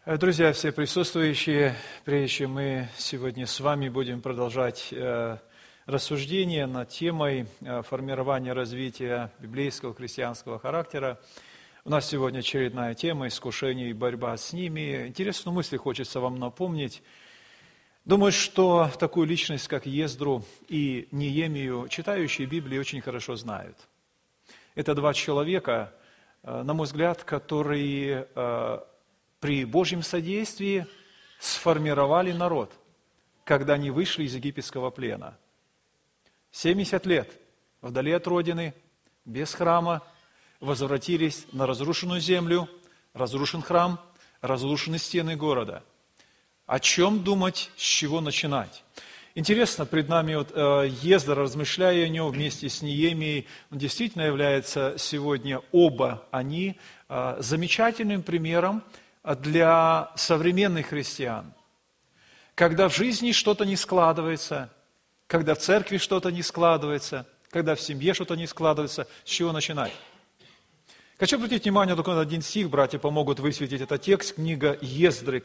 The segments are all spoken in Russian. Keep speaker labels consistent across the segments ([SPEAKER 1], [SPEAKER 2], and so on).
[SPEAKER 1] Друзья, все присутствующие, прежде чем мы сегодня с вами будем продолжать рассуждение над темой формирования развития библейского христианского характера, у нас сегодня очередная тема искушения и борьба с ними. Интересную мысль хочется вам напомнить. Думаю, что такую личность, как Ездру и Неемию, читающие Библию очень хорошо знают. Это два человека, на мой взгляд, которые при Божьем содействии сформировали народ, когда они вышли из египетского плена. 70 лет вдали от родины, без храма, возвратились на разрушенную землю, разрушен храм, разрушены стены города. О чем думать, с чего начинать? Интересно, пред нами Ездра, размышляя о нем вместе с Неемией, он действительно является сегодня оба они замечательным примером для современных христиан. Когда в жизни что-то не складывается, когда в церкви что-то не складывается, когда в семье что-то не складывается, с чего начинать? Хочу обратить внимание только на один стих, братья помогут высветить этот текст, книга Ездры.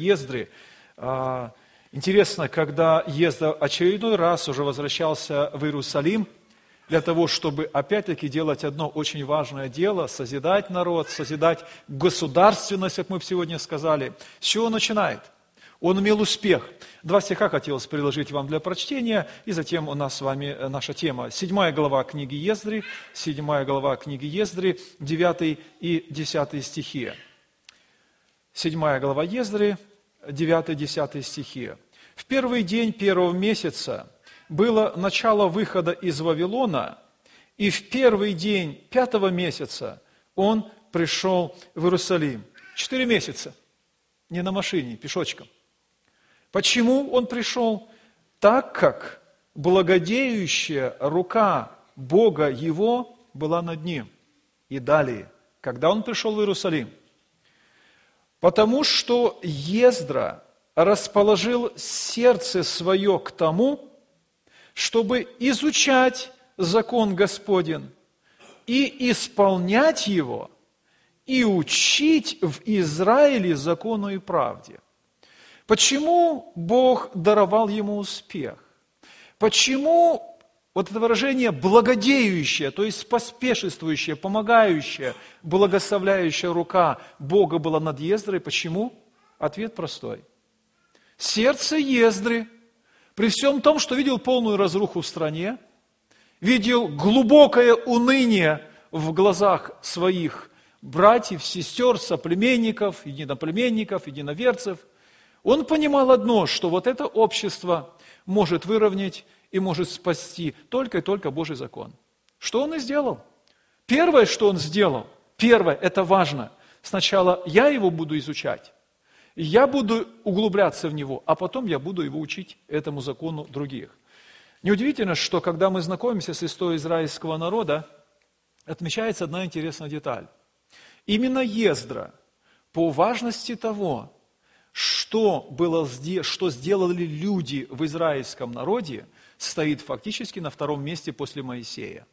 [SPEAKER 1] Интересно, когда Ездра очередной раз уже возвращался в Иерусалим, для того, чтобы опять-таки делать одно очень важное дело, созидать народ, созидать государственность, как мы сегодня сказали. С чего он начинает? Он имел успех. 2 стиха хотелось предложить вам для прочтения, и затем у нас с вами наша тема. 7 глава книги Ездры, 9 и 10 стихи. 7 глава Ездры, 9-10 стихи. В первый день первого месяца было начало выхода из Вавилона, и в первый день 5-го месяца он пришел в Иерусалим. 4 месяца, не на машине, пешочком. Почему он пришел? Так как благодеющая рука Бога его была над ним. И далее, когда он пришел в Иерусалим? Потому что Ездра расположил сердце свое к тому, чтобы изучать закон Господень и исполнять его, и учить в Израиле закону и правде. Почему Бог даровал ему успех? Почему вот это выражение «благодеющая», то есть поспешествующая, помогающая, благословляющая рука Бога была над Ездрой? Почему? Ответ простой. Сердце Ездры, при всем том, что видел полную разруху в стране, видел глубокое уныние в глазах своих братьев, сестер, соплеменников, единоплеменников, единоверцев, он понимал одно, что вот это общество может выровнять и может спасти только и только Божий закон. Что он и сделал? Первое, что он сделал, это важно, сначала я его буду изучать, я буду углубляться в него, а потом я буду его учить этому закону других. Неудивительно, что когда мы знакомимся с историей израильского народа, отмечается одна интересная деталь. Именно Ездра по важности того, что сделали люди в израильском народе, стоит фактически на 2-м месте после Моисея.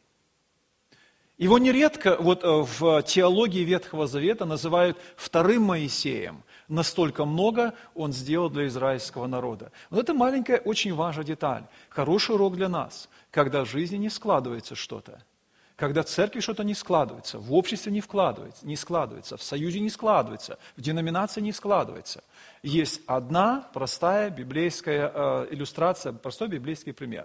[SPEAKER 1] Его нередко в теологии Ветхого Завета называют 2-м Моисеем. Настолько много он сделал для израильского народа. Вот это маленькая, очень важная деталь. Хороший урок для нас, когда в жизни не складывается что-то, когда в церкви что-то не складывается, в обществе не складывается, в союзе не складывается, в деноминации не складывается. Есть одна простая библейская иллюстрация, простой библейский пример.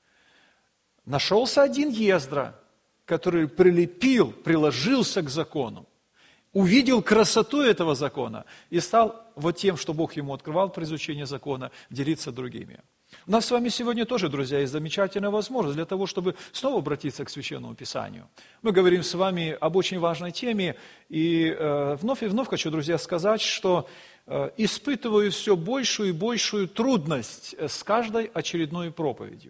[SPEAKER 1] Нашелся один Ездра, который приложился к закону, увидел красоту этого закона и стал вот тем, что Бог ему открывал при изучении закона, делиться другими. У нас с вами сегодня тоже, друзья, есть замечательная возможность для того, чтобы снова обратиться к Священному Писанию. Мы говорим с вами об очень важной теме, и вновь хочу, друзья, сказать, что испытываю все большую и большую трудность с каждой очередной проповедью.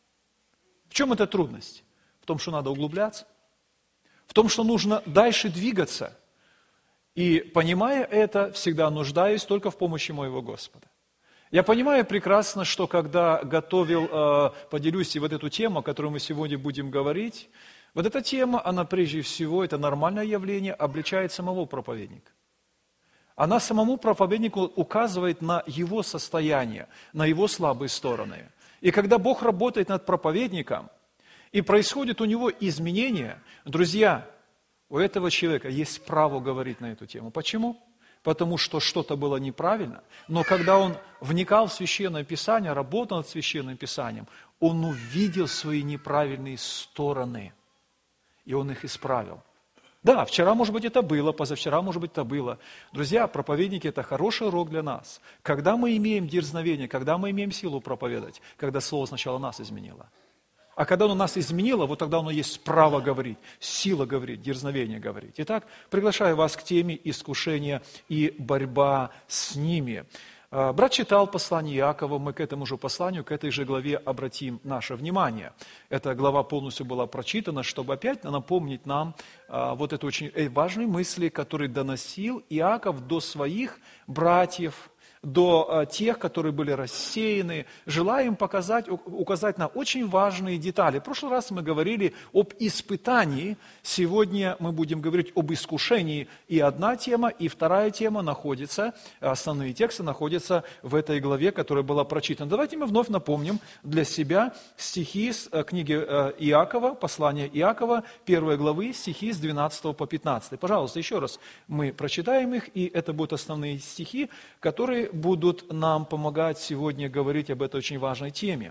[SPEAKER 1] В чем эта трудность? В том, что надо углубляться, в том, что нужно дальше двигаться. И, понимая это, всегда нуждаюсь только в помощи моего Господа. Я понимаю прекрасно, что когда готовил, поделюсь и вот эту тему, о которой мы сегодня будем говорить, вот эта тема, она прежде всего, это нормальное явление, обличает самого проповедника. Она самому проповеднику указывает на его состояние, на его слабые стороны. И когда Бог работает над проповедником, и происходит у него изменение, друзья, у этого человека есть право говорить на эту тему. Почему? Потому что что-то было неправильно, но когда он вникал в Священное Писание, работал над Священным Писанием, он увидел свои неправильные стороны, и он их исправил. Да, вчера, может быть, это было, позавчера, может быть, это было. Друзья, проповедники – это хороший урок для нас. Когда мы имеем дерзновение, когда мы имеем силу проповедовать, когда Слово сначала нас изменило. А когда оно нас изменило, вот тогда оно есть право говорить, сила говорить, дерзновение говорить. Итак, приглашаю вас к теме искушения и борьба с ними. Брат читал послание Иакова, мы к этому же посланию, к этой же главе обратим наше внимание. Эта глава полностью была прочитана, чтобы опять напомнить нам вот эту очень важные мысли, которые доносил Иаков до своих братьев, до тех, которые были рассеяны, желая им указать на очень важные детали. В прошлый раз мы говорили об испытании, сегодня мы будем говорить об искушении. И одна тема, и вторая тема находятся, основные тексты находятся в этой главе, которая была прочитана. Давайте мы вновь напомним для себя стихи с книги Иакова, послания Иакова, 1 главы, стихи с 12 по 15. Пожалуйста, еще раз мы прочитаем их, и это будут основные стихи, которые будут нам помогать сегодня говорить об этой очень важной теме.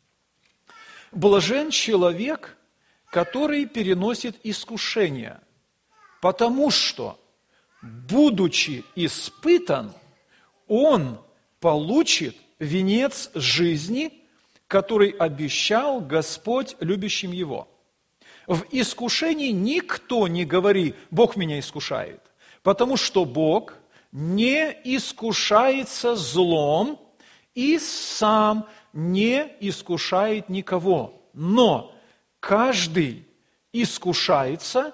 [SPEAKER 1] «Блажен человек, который переносит искушения, потому что, будучи испытан, он получит венец жизни, который обещал Господь любящим его. В искушении никто не говори: Бог меня искушает, потому что Бог не искушается злом и сам не искушает никого. Но каждый искушается,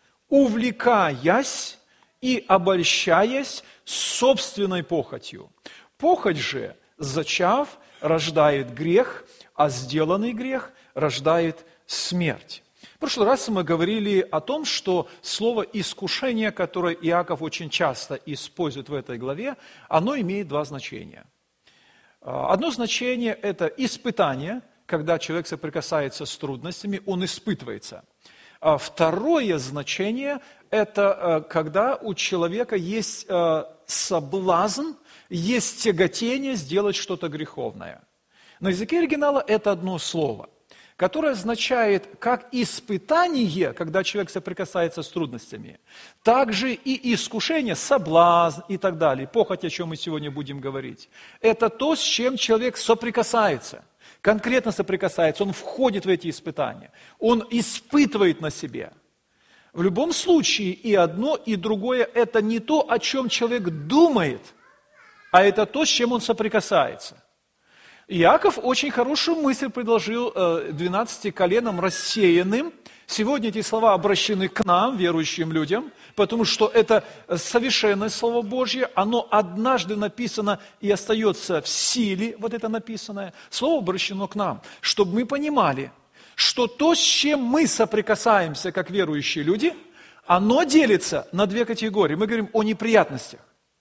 [SPEAKER 1] увлекаясь и обольщаясь собственной похотью. Похоть же, зачав, рождает грех, а сделанный грех рождает смерть». В прошлый раз мы говорили о том, что слово «искушение», которое Иаков очень часто использует в этой главе, оно имеет два значения. Одно значение – это испытание, когда человек соприкасается с трудностями, он испытывается. А второе значение – это когда у человека есть соблазн, есть тяготение сделать что-то греховное. На языке оригинала это одно слово, которое означает как испытание, когда человек соприкасается с трудностями, также и искушение, соблазн и так далее, похоть, о чем мы сегодня будем говорить. Это то, с чем человек соприкасается, конкретно соприкасается, он входит в эти испытания, он испытывает на себе. В любом случае и одно, и другое – это не то, о чем человек думает, а это то, с чем он соприкасается. Иаков очень хорошую мысль предложил 12 коленам рассеянным. Сегодня эти слова обращены к нам, верующим людям, потому что это совершенное Слово Божье, оно однажды написано и остается в силе, вот это написанное. Слово обращено к нам, чтобы мы понимали, что то, с чем мы соприкасаемся, как верующие люди, оно делится на две категории. Мы говорим о неприятностях.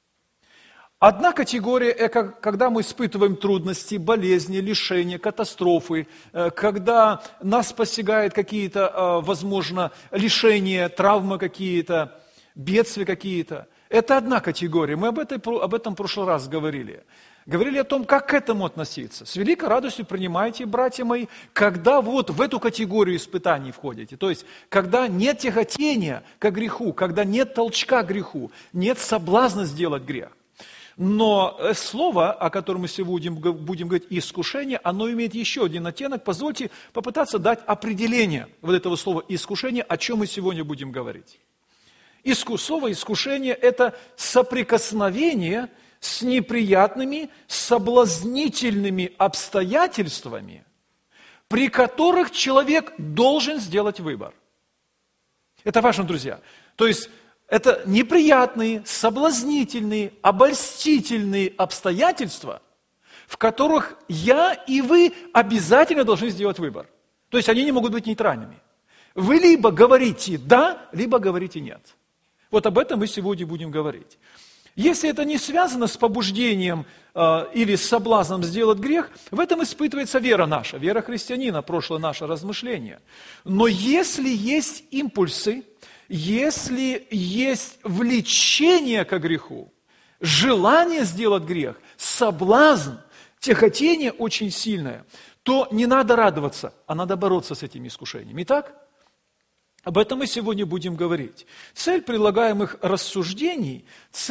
[SPEAKER 1] Одна категория – это когда мы испытываем трудности, болезни, лишения, катастрофы, когда нас постигают какие-то, возможно, лишения, травмы какие-то, бедствия какие-то. Это одна категория. Мы об этом в прошлый раз говорили. Говорили о том, как к этому относиться. С великой радостью принимайте, братья мои, когда вот в эту категорию испытаний входите. То есть, когда нет тяготения к греху, когда нет толчка к греху, нет соблазна сделать грех. Но слово, о котором мы сегодня будем говорить, искушение, оно имеет еще один оттенок. Позвольте попытаться дать определение вот этого слова искушение, о чем мы сегодня будем говорить. Слово искушение – это соприкосновение с неприятными, соблазнительными обстоятельствами, при которых человек должен сделать выбор. Это важно, друзья. То есть, это неприятные, соблазнительные, обольстительные обстоятельства, в которых я и вы обязательно должны сделать выбор. То есть они не могут быть нейтральными. Вы либо говорите «да», либо говорите «нет». Вот об этом мы сегодня будем говорить. Если это не связано с побуждением или с соблазном сделать грех, в этом испытывается вера наша, вера христианина, прошлое наше размышление. Но если есть импульсы, если есть влечение ко греху, желание сделать грех, соблазн, тяготение очень сильное, то не надо радоваться, а надо бороться с этими искушениями. Итак, об этом мы сегодня будем говорить. Цель предлагаемых рассуждений,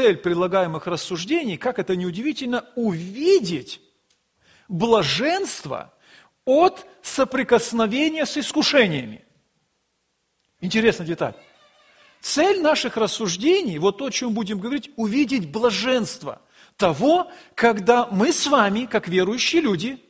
[SPEAKER 1] как это ни удивительно, увидеть блаженство от соприкосновения с искушениями. Интересная деталь. Цель наших рассуждений, вот то, о чем будем говорить, увидеть блаженство того, когда мы с вами, как верующие люди,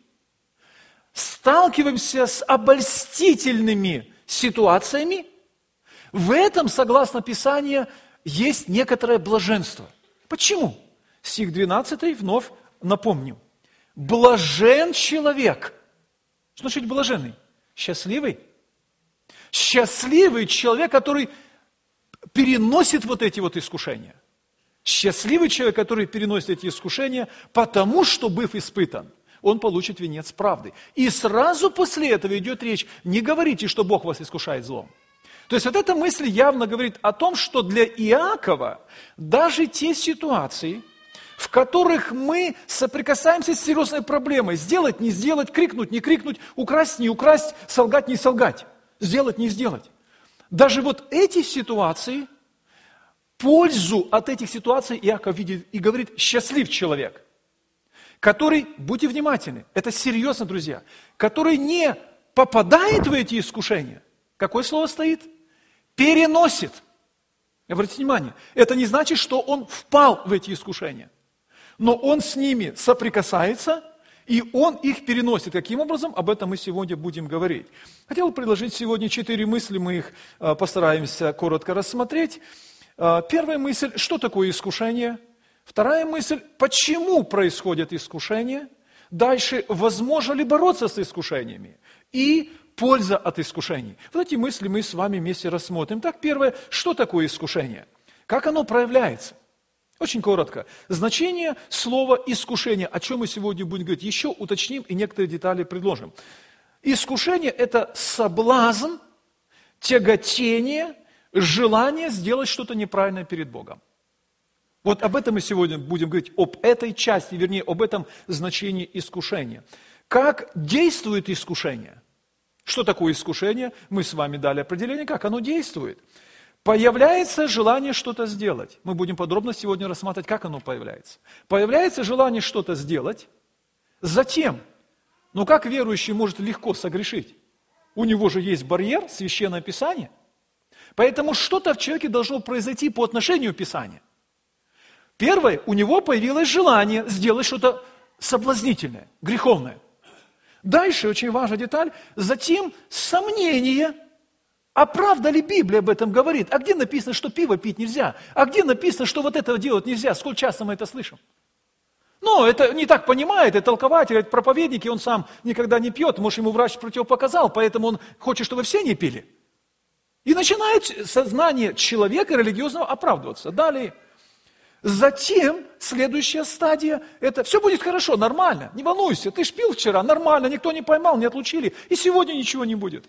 [SPEAKER 1] сталкиваемся с обольстительными ситуациями, в этом, согласно Писанию, есть некоторое блаженство. Почему? Стих 12 вновь напомним. Блажен человек. Что значит блаженный? Счастливый. Счастливый человек, который переносит вот эти вот искушения. Счастливый человек, который переносит эти искушения, потому что, быв испытан, он получит венец правды. И сразу после этого идет речь, не говорите, что Бог вас искушает злом. То есть вот эта мысль явно говорит о том, что для Иакова даже те ситуации, в которых мы соприкасаемся с серьезной проблемой, сделать, не сделать, крикнуть, не крикнуть, украсть, не украсть, солгать, не солгать, сделать, не сделать. Даже вот эти ситуации, пользу от этих ситуаций Иаков видит и говорит, счастлив человек, который, будьте внимательны, это серьезно, друзья, который не попадает в эти искушения. Какое слово стоит? Переносит. Обратите внимание, это не значит, что он впал в эти искушения, но он с ними соприкасается, и он их переносит. Каким образом? Об этом мы сегодня будем говорить. Хотел предложить сегодня 4 мысли, мы их постараемся коротко рассмотреть. Первая мысль, что такое искушение? Вторая мысль, почему происходят искушения? Дальше, возможно ли бороться с искушениями? И польза от искушений. Вот эти мысли мы с вами вместе рассмотрим. Так, первое, что такое искушение? Как оно проявляется? Очень коротко. Значение слова «искушение», о чем мы сегодня будем говорить, еще уточним и некоторые детали предложим. Искушение – это соблазн, тяготение, желание сделать что-то неправильное перед Богом. Вот об этом мы сегодня будем говорить, об этой части, вернее, об этом значении искушения. Как действует искушение? Что такое искушение? Мы с вами дали определение, как оно действует. Появляется желание что-то сделать. Мы будем подробно сегодня рассматривать, как оно появляется. Появляется желание что-то сделать. Затем, как верующий может легко согрешить? У него же есть барьер, Священное Писание. Поэтому что-то в человеке должно произойти по отношению к Писанию. Первое, у него появилось желание сделать что-то соблазнительное, греховное. Дальше, очень важная деталь, затем сомнение, а правда ли Библия об этом говорит? А где написано, что пиво пить нельзя? А где написано, что вот этого делать нельзя? Сколько часто мы это слышим? Это не так понимает, это толкователь, это проповедник, и он сам никогда не пьет, может, ему врач противопоказал, поэтому он хочет, чтобы все не пили. И начинает сознание человека религиозного оправдываться. Далее. Затем, следующая стадия, это все будет хорошо, нормально, не волнуйся, ты ж пил вчера, нормально, никто не поймал, не отлучили, и сегодня ничего не будет.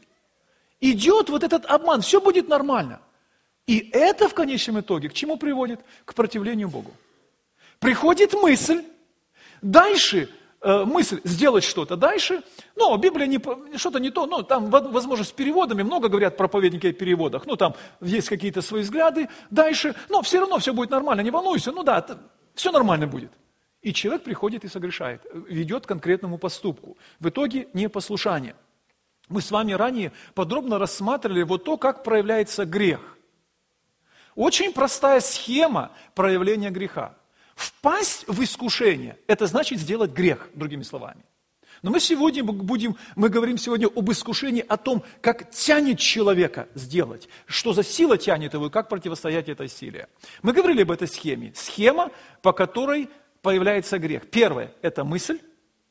[SPEAKER 1] Идет вот этот обман, все будет нормально. И это в конечном итоге к чему приводит? К противлению Богу. Приходит мысль, дальше мысль сделать что-то дальше, Библия что-то не то, там, возможно, с переводами, много говорят проповедники о переводах, там есть какие-то свои взгляды, дальше, все равно все будет нормально, не волнуйся, все нормально будет. И человек приходит и согрешает, ведет к конкретному поступку. В итоге непослушание. Мы с вами ранее подробно рассматривали вот то, как проявляется грех. Очень простая схема проявления греха. Впасть в искушение – это значит сделать грех, другими словами. Но мы сегодня говорим сегодня об искушении, о том, как тянет человека сделать, что за сила тянет его и как противостоять этой силе. Мы говорили об этой схеме. Схема, по которой появляется грех. Первое – это мысль.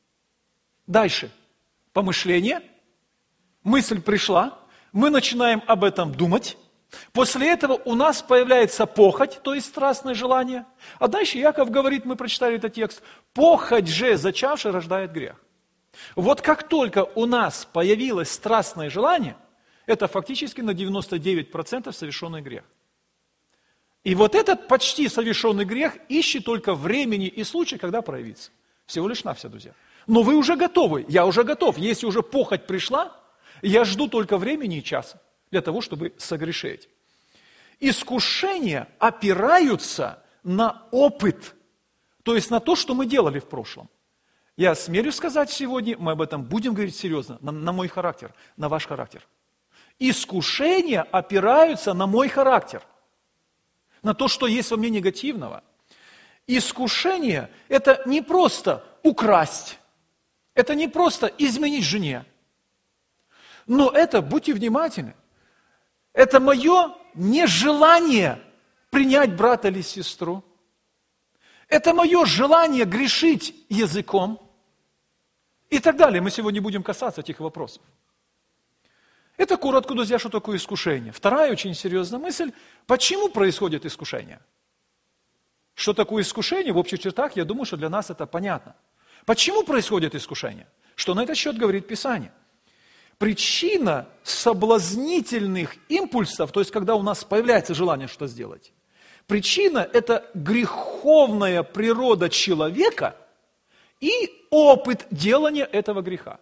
[SPEAKER 1] Дальше – помышление. Мысль пришла, мы начинаем об этом думать. После этого у нас появляется похоть, то есть страстное желание. А дальше Иаков говорит, мы прочитали этот текст, похоть же, зачавшая, рождает грех. Вот как только у нас появилось страстное желание, это фактически на 99% совершенный грех. И вот этот почти совершенный грех ищет только времени и случая, когда проявится. Всего лишь навсего, друзья. Но вы уже готовы, я уже готов. Если уже похоть пришла, я жду только времени и часа для того, чтобы согрешить. Искушения опираются на опыт, то есть на то, что мы делали в прошлом. Я смелюсь сказать сегодня, мы об этом будем говорить серьезно, на мой характер, на ваш характер. Искушения опираются на мой характер, на то, что есть во мне негативного. Искушение – это не просто украсть, это не просто изменить жене, но это, будьте внимательны, это мое нежелание принять брата или сестру, это мое желание грешить языком и так далее. Мы сегодня будем касаться этих вопросов. Это коротко, друзья, что такое искушение. Вторая очень серьезная мысль. Почему происходит искушение? Что такое искушение? В общих чертах, я думаю, что для нас это понятно. Почему происходит искушение? Что на этот счет говорит Писание? Причина соблазнительных импульсов, то есть когда у нас появляется желание что-то сделать, причина – это греховная природа человека и опыт делания этого греха.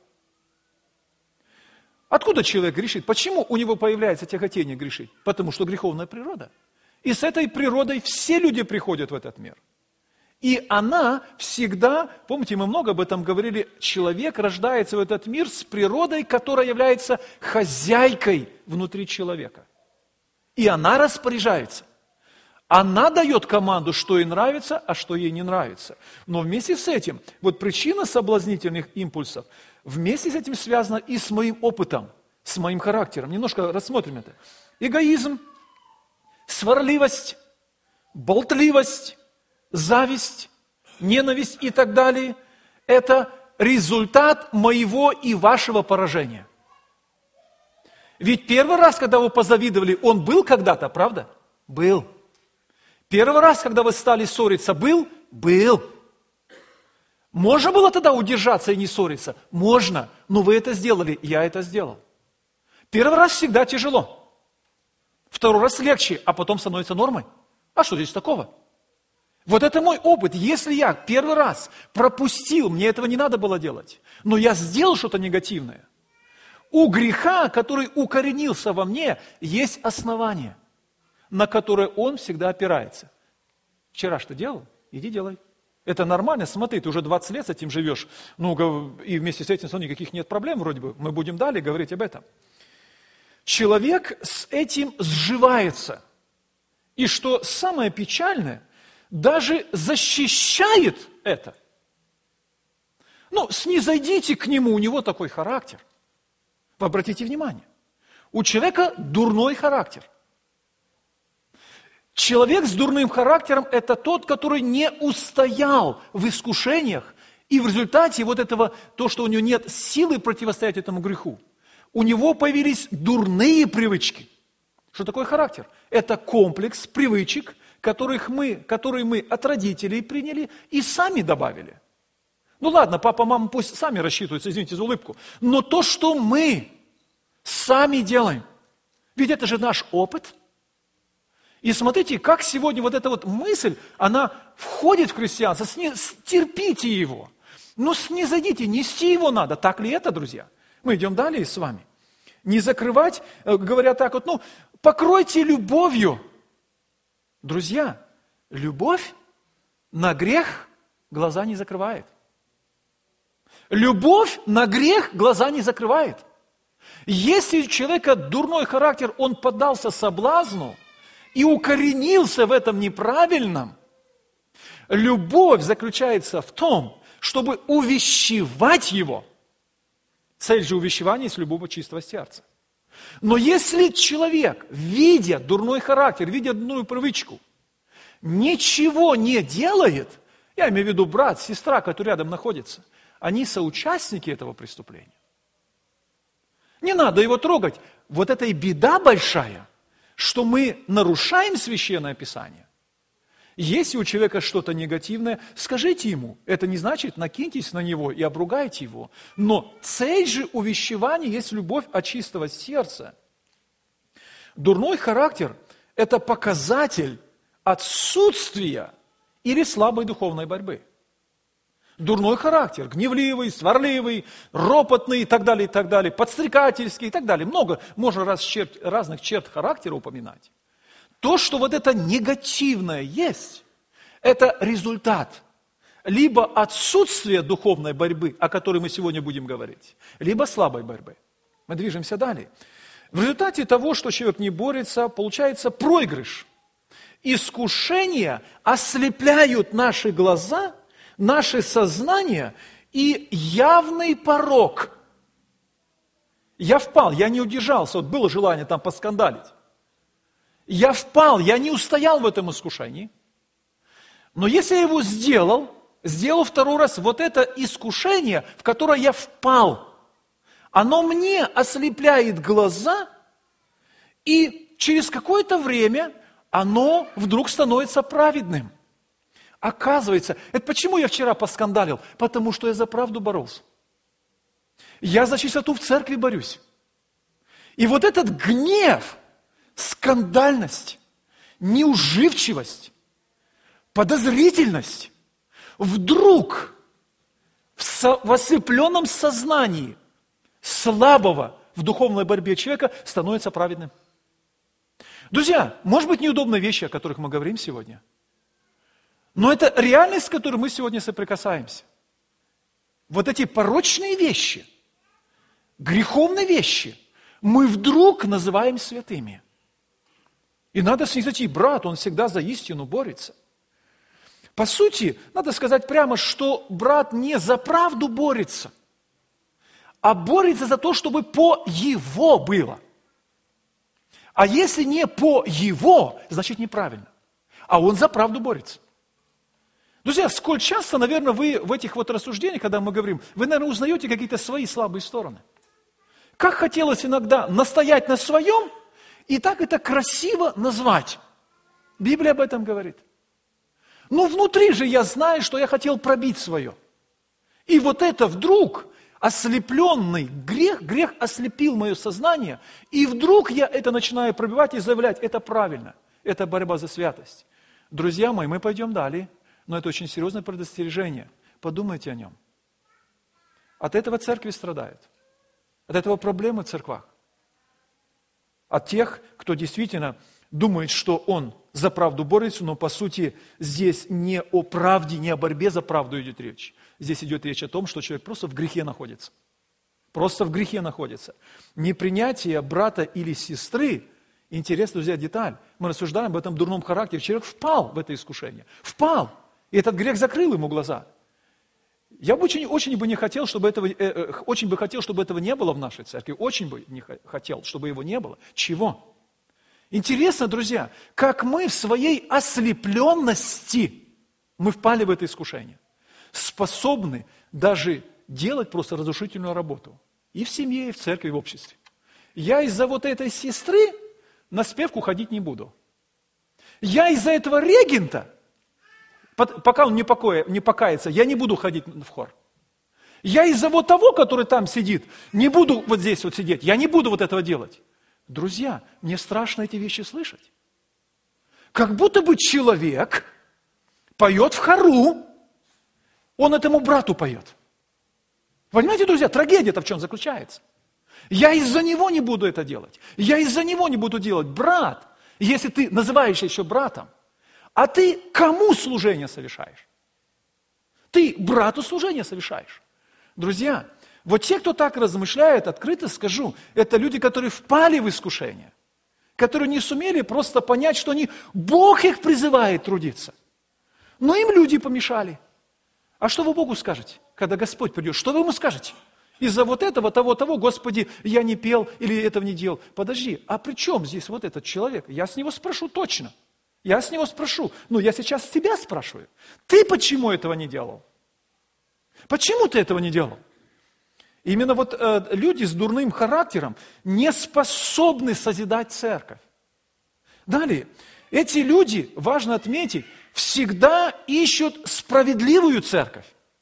[SPEAKER 1] Откуда человек грешит? Почему у него появляется тяготение грешить? Потому что греховная природа. И с этой природой все люди приходят в этот мир. И она всегда, помните, мы много об этом говорили, человек рождается в этот мир с природой, которая является хозяйкой внутри человека. И она распоряжается. Она дает команду, что ей нравится, а что ей не нравится. Но вместе с этим, вот причина соблазнительных импульсов, вместе с этим связана и с моим опытом, с моим характером. Немножко рассмотрим это. Эгоизм, сварливость, болтливость, зависть, ненависть и так далее – это результат моего и вашего поражения. Ведь первый раз, когда вы позавидовали, он был когда-то, правда? Был. Первый раз, когда вы стали ссориться, был? Был. Можно было тогда удержаться и не ссориться? Можно, но вы это сделали, я это сделал. Первый раз всегда тяжело. Второй раз легче, а потом становится нормой. А что здесь такого? Вот это мой опыт. Если я первый раз пропустил, мне этого не надо было делать, но я сделал что-то негативное, у греха, который укоренился во мне, есть основание, на которое он всегда опирается. Вчера что делал? Иди делай. Это нормально, смотри, ты уже 20 лет с этим живешь, и вместе с этим никаких нет проблем вроде бы. Мы будем далее говорить об этом. Человек с этим сживается. И что самое печальное, даже защищает это. Снизойдите к нему, у него такой характер. Вы обратите внимание, у человека дурной характер. Человек с дурным характером – это тот, который не устоял в искушениях, и в результате вот этого, то, что у него нет силы противостоять этому греху, у него появились дурные привычки. Что такое характер? Это комплекс привычек, которые мы от родителей приняли и сами добавили. Ладно, папа, мама пусть сами рассчитываются, извините за улыбку, но то, что мы сами делаем, ведь это же наш опыт. И смотрите, как сегодня вот эта вот мысль, она входит в христианство, терпите его. Снизойдите, нести его надо. Так ли это, друзья? Мы идем далее с вами. Не закрывать, говоря так вот, покройте любовью. Друзья, любовь на грех глаза не закрывает. Любовь на грех глаза не закрывает. Если у человека дурной характер, он поддался соблазну, и укоренился в этом неправильном, любовь заключается в том, чтобы увещевать его. Цель же увещевания есть любого чистого сердца. Но если человек, видя дурной характер, видя дурную привычку, ничего не делает, я имею в виду брат, сестра, которые рядом находятся, они соучастники этого преступления. Не надо его трогать. Вот это и беда большая. что мы нарушаем Священное Писание, если у человека что-то негативное, скажите ему. Это не значит, накиньтесь на него и обругайте его. Но цель же увещевания есть любовь от чистого сердца. Дурной характер – это показатель отсутствия или слабой духовной борьбы. Дурной характер, гневливый, сварливый, ропотный и так далее, подстрекательский и так далее. Много можно разных черт характера упоминать. То, что вот это негативное есть, это результат либо отсутствия духовной борьбы, о которой мы сегодня будем говорить, либо слабой борьбы. Мы движемся далее. В результате того, что человек не борется, получается проигрыш. Искушения ослепляют наши глаза, наше сознание и явный порок. Я впал, я не удержался, вот было желание там поскандалить. Я впал, я не устоял в этом искушении. Но если я его сделал второй раз, вот это искушение, в которое я впал, оно мне ослепляет глаза, и через какое-то время оно вдруг становится праведным. Оказывается, это почему я вчера поскандалил? Потому что я за правду боролся. Я за чистоту в церкви борюсь. И вот этот гнев, скандальность, неуживчивость, подозрительность вдруг в ослепленном сознании слабого в духовной борьбе человека становится праведным. Друзья, может быть, неудобные вещи, о которых мы говорим сегодня, но это реальность, с которой мы сегодня соприкасаемся. Вот эти порочные вещи, греховные вещи, мы вдруг называем святыми. И надо снизойти, брат, он всегда за истину борется. По сути, надо сказать прямо, что брат не за правду борется, а борется за то, чтобы по его было. А если не по его, значит неправильно. А он за правду борется. Друзья, сколь часто, наверное, вы в этих вот рассуждениях, когда мы говорим, вы, наверное, узнаете какие-то свои слабые стороны. Как хотелось иногда настоять на своем, и так это красиво назвать. Библия об этом говорит. Но внутри же я знаю, что я хотел пробить свое. И вот это вдруг, ослепленный грех ослепил мое сознание, и вдруг я это начинаю пробивать и заявлять, это правильно, это борьба за святость. Друзья мои, мы пойдем далее, но это очень серьезное предостережение. Подумайте о нем. От этого церкви страдают. От этого проблемы в церквах. От тех, кто действительно думает, что он за правду борется, но по сути здесь не о правде, не о борьбе за правду идет речь. Здесь идет речь о том, что человек просто в грехе находится. Просто в грехе находится. Непринятие брата или сестры, интересная, друзья, деталь. Мы рассуждаем об этом дурном характере. Человек впал в это искушение. Впал. И этот грех закрыл ему глаза. Я бы очень бы не хотел, чтобы очень бы хотел, чтобы этого не было в нашей церкви. Очень бы не хотел, чтобы его не было. Чего? Интересно, друзья, как мы в своей ослепленности, мы впали в это искушение, способны даже делать просто разрушительную работу. И в семье, и в церкви, и в обществе. Я из-за вот этой сестры на спевку ходить не буду. Я из-за этого регента, пока он не покается, я не буду ходить в хор. Я из-за вот того, который там сидит, не буду вот здесь вот сидеть, я не буду вот этого делать. Друзья, мне страшно эти вещи слышать. Как будто бы человек поет в хору, он этому брату поет. Понимаете, друзья, трагедия-то в чем заключается? Я из-за него не буду это делать. Я из-за него не буду делать. Брат, если ты называешься еще братом, а ты кому служение совершаешь? Ты брату служение совершаешь. Друзья, вот те, кто так размышляет, открыто скажу, это люди, которые впали в искушение, которые не сумели просто понять, что Бог их призывает трудиться. Но им люди помешали. А что вы Богу скажете, когда Господь придет? Что вы ему скажете? Из-за вот этого, того, Господи, я не пел или этого не делал. Подожди, а при чем здесь вот этот человек? Я с него спрошу точно. Я с него спрошу. Но я сейчас тебя спрашиваю. Ты почему этого не делал? Почему ты этого не делал? Именно вот люди с дурным характером не способны созидать церковь. Далее, эти люди, важно отметить, всегда ищут справедливую церковь.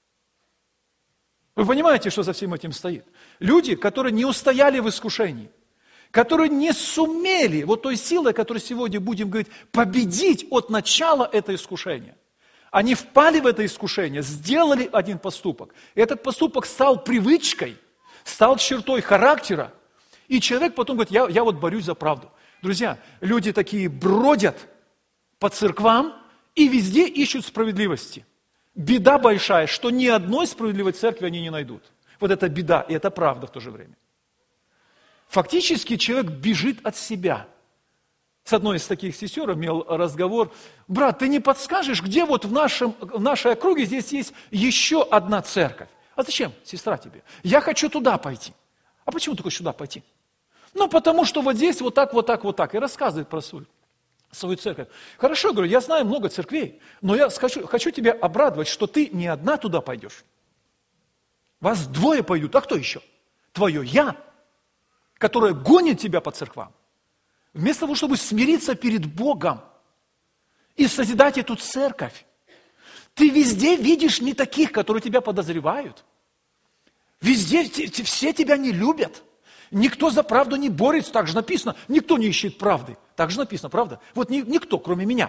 [SPEAKER 1] Вы понимаете, что за всем этим стоит? Люди, которые не устояли в искушении, которые не сумели, вот той силой, которой сегодня будем говорить, победить от начала это искушение. Они впали в это искушение, сделали один поступок. Этот поступок стал привычкой, стал чертой характера. И человек потом говорит, я вот борюсь за правду. Друзья, люди такие бродят по церквам и везде ищут справедливости. Беда большая, что ни одной справедливой церкви они не найдут. Вот это беда, и это правда в то же время. Фактически человек бежит от себя. С одной из таких сестер имел разговор, брат, ты не подскажешь, где вот в нашей округе здесь есть еще одна церковь? А зачем, сестра, тебе? Я хочу туда пойти. А почему ты хочешь сюда пойти? Ну, потому что вот здесь вот так, вот так, вот так. И рассказывает про свою церковь. Хорошо, говорю, я знаю много церквей, но я хочу тебя обрадовать, что ты не одна туда пойдешь. Вас двое пойдут, а кто еще? Твое «я», которое гонит тебя по церквам. Вместо того, чтобы смириться перед Богом и созидать эту церковь, ты везде видишь не таких, которые тебя подозревают. Везде все тебя не любят. Никто за правду не борется, так же написано. Никто не ищет правды. Так же написано, правда? Вот никто, кроме меня.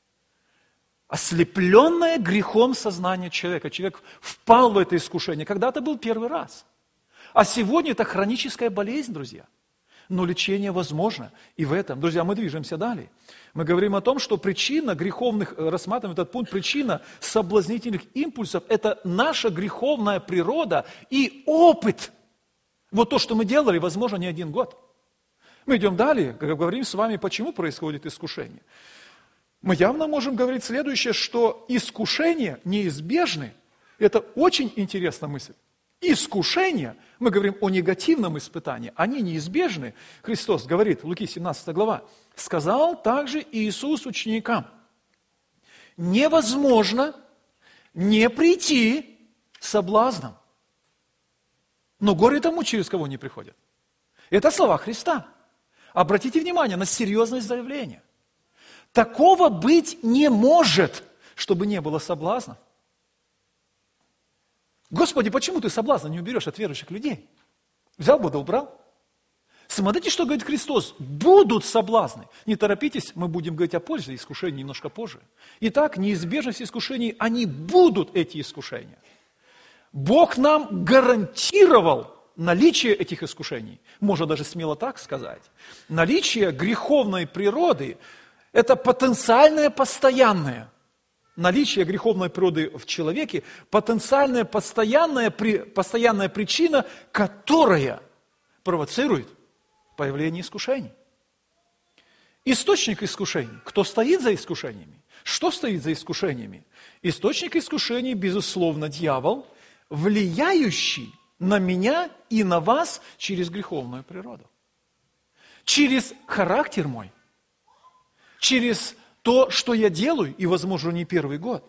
[SPEAKER 1] Ослепленное грехом сознание человека. Человек впал в это искушение. Когда-то был первый раз. А сегодня это хроническая болезнь, друзья. Но лечение возможно и в этом. Друзья, мы движемся далее. Мы говорим о том, что причина греховных, рассматриваем этот пункт, причина соблазнительных импульсов – это наша греховная природа и опыт. Вот то, что мы делали, возможно, не один год. Мы идем далее, говорим с вами, почему происходит искушение. Мы явно можем говорить следующее, что искушения неизбежны. Это очень интересная мысль. Искушения, мы говорим о негативном испытании, они неизбежны. Христос говорит, Луки 17 глава, сказал также Иисус ученикам, невозможно не прийти соблазном. Но горе тому, через кого не приходят. Это слова Христа. Обратите внимание на серьезность заявления. Такого быть не может, чтобы не было соблазна. Господи, почему ты соблазна не уберешь от верующих людей? Взял бы да убрал. Смотрите, что говорит Христос. Будут соблазны. Не торопитесь, мы будем говорить о пользе искушений немножко позже. Итак, неизбежность искушений, они будут, эти искушения. Бог нам гарантировал наличие этих искушений. Можно даже смело так сказать. Наличие греховной природы – это потенциальное постоянное. Наличие греховной природы в человеке – потенциальная постоянная причина, которая провоцирует появление искушений. Источник искушений. Кто стоит за искушениями? Что стоит за искушениями? Источник искушений, безусловно, дьявол, влияющий на меня и на вас через греховную природу. Через характер мой. Через то, что я делаю, и, возможно, не первый год.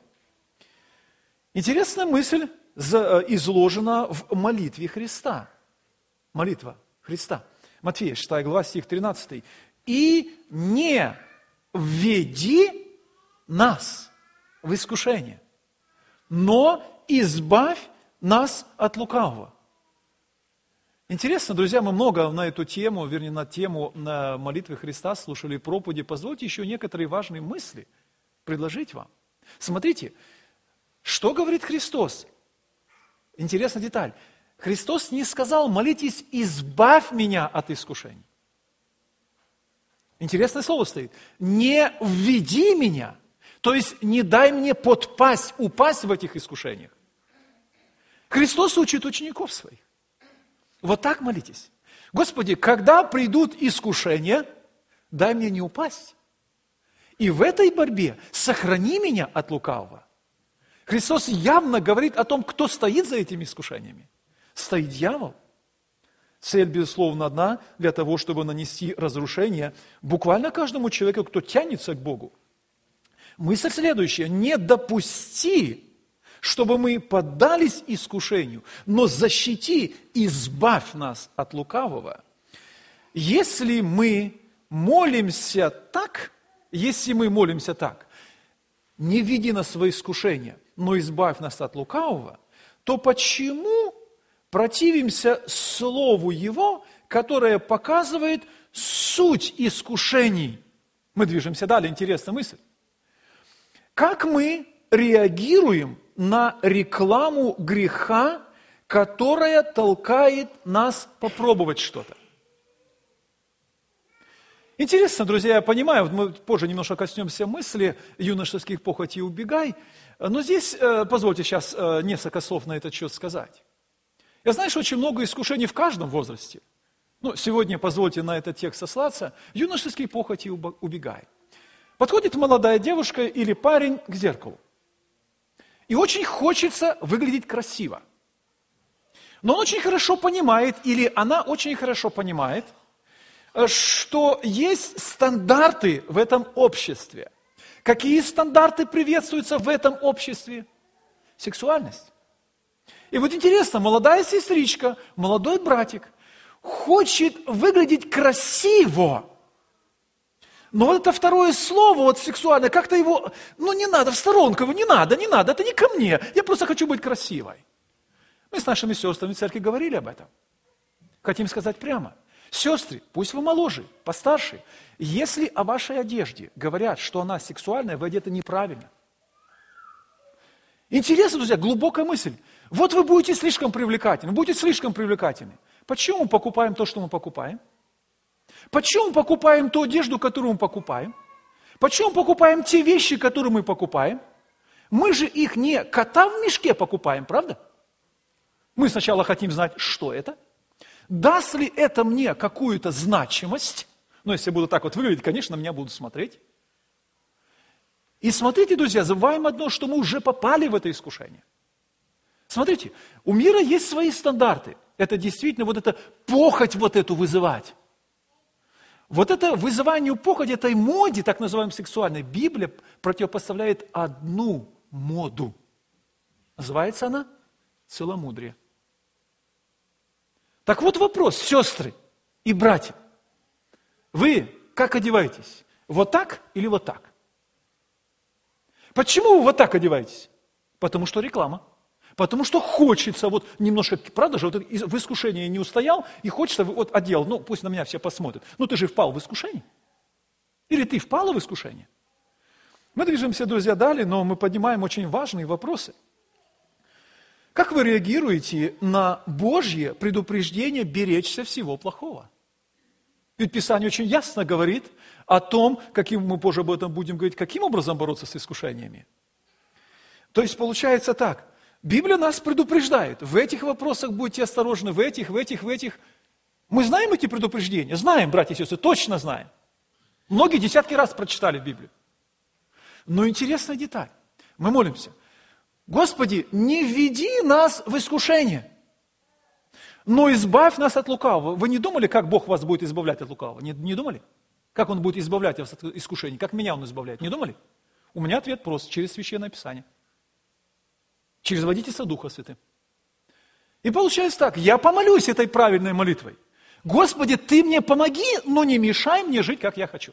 [SPEAKER 1] Интересная мысль изложена в молитве Христа. Молитва Христа. Матфея, 6 глава, стих 13. «И не введи нас в искушение, но избавь нас от лукавого». Интересно, друзья, мы много на эту тему, вернее, на тему молитвы Христа слушали проповеди. Позвольте еще некоторые важные мысли предложить вам. Смотрите, что говорит Христос? Интересная деталь. Христос не сказал, молитесь, избавь меня от искушений. Интересное слово стоит. Не введи меня, то есть не дай мне упасть в этих искушениях. Христос учит учеников своих. Вот так молитесь. Господи, когда придут искушения, дай мне не упасть. И в этой борьбе сохрани меня от лукавого. Христос явно говорит о том, кто стоит за этими искушениями. Стоит дьявол. Цель, безусловно, одна, для того, чтобы нанести разрушение буквально каждому человеку, кто тянется к Богу. Мысль следующая. Не допусти, чтобы мы поддались искушению, но защити, избавь нас от лукавого. Если мы молимся так, если мы молимся так, не введи нас в свои искушения, но избавь нас от лукавого, то почему противимся Слову Его, которое показывает суть искушений? Мы движемся далее, интересная мысль. Как мы реагируем на рекламу греха, которая толкает нас попробовать что-то? Интересно, друзья, я понимаю, мы позже немножко коснемся мысли юношеских похотей «убегай», но здесь, позвольте сейчас несколько слов на этот счет сказать. Я знаю, что очень много искушений в каждом возрасте. Сегодня, позвольте на этот текст сослаться, юношеские похоти «убегай». Подходит молодая девушка или парень к зеркалу. И очень хочется выглядеть красиво. Но он очень хорошо понимает, или она очень хорошо понимает, что есть стандарты в этом обществе. Какие стандарты приветствуются в этом обществе? Сексуальность. И вот интересно, молодая сестричка, молодой братик хочет выглядеть красиво, но вот это второе слово, вот сексуальное, как-то его, не надо, в сторонку его, не надо, это не ко мне, я просто хочу быть красивой. Мы с нашими сестрами в церкви говорили об этом. Хотим сказать прямо. Сестры, пусть вы моложе, постарше, если о вашей одежде говорят, что она сексуальная, вы одеты неправильно. Интересно, друзья, глубокая мысль. Вот вы будете слишком привлекательны, Почему мы покупаем то, что мы покупаем? Почему мы покупаем ту одежду, которую мы покупаем? Почему мы покупаем те вещи, которые мы покупаем? Мы же их не кота в мешке покупаем, правда? Мы сначала хотим знать, что это. Даст ли это мне какую-то значимость? Если я буду так вот выглядеть, конечно, на меня будут смотреть. И смотрите, друзья, забываем одно, что мы уже попали в это искушение. Смотрите, у мира есть свои стандарты. Это действительно вот эта похоть вот эту вызывать. Вот это вызывание похоти, этой моде, так называемой сексуальной, Библия противопоставляет одну моду. Называется она целомудрие. Так вот вопрос, сестры и братья. Вы как одеваетесь? Вот так или вот так? Почему вы вот так одеваетесь? Потому что реклама. Потому что хочется вот немножко, правда же, вот в искушении не устоял, и хочется вот одел, пусть на меня все посмотрят. Ты же впал в искушение. Или ты впала в искушение? Мы движемся, друзья, далее, но мы поднимаем очень важные вопросы. Как вы реагируете на Божье предупреждение беречься всего плохого? Ведь Писание очень ясно говорит о том, мы позже об этом будем говорить, каким образом бороться с искушениями. То есть получается так, Библия нас предупреждает, в этих вопросах будьте осторожны, в этих. Мы знаем эти предупреждения? Знаем, братья и сестры, точно знаем. Многие десятки раз прочитали Библию. Но интересная деталь. Мы молимся. Господи, не введи нас в искушение, но избавь нас от лукавого. Вы не думали, как Бог вас будет избавлять от лукавого? Не думали? Как Он будет избавлять вас от искушений? Как меня Он избавляет? Не думали? У меня ответ прост, через Священное Писание. Через водительство Духа Святым. И получается так, я помолюсь этой правильной молитвой. Господи, Ты мне помоги, но не мешай мне жить, как я хочу.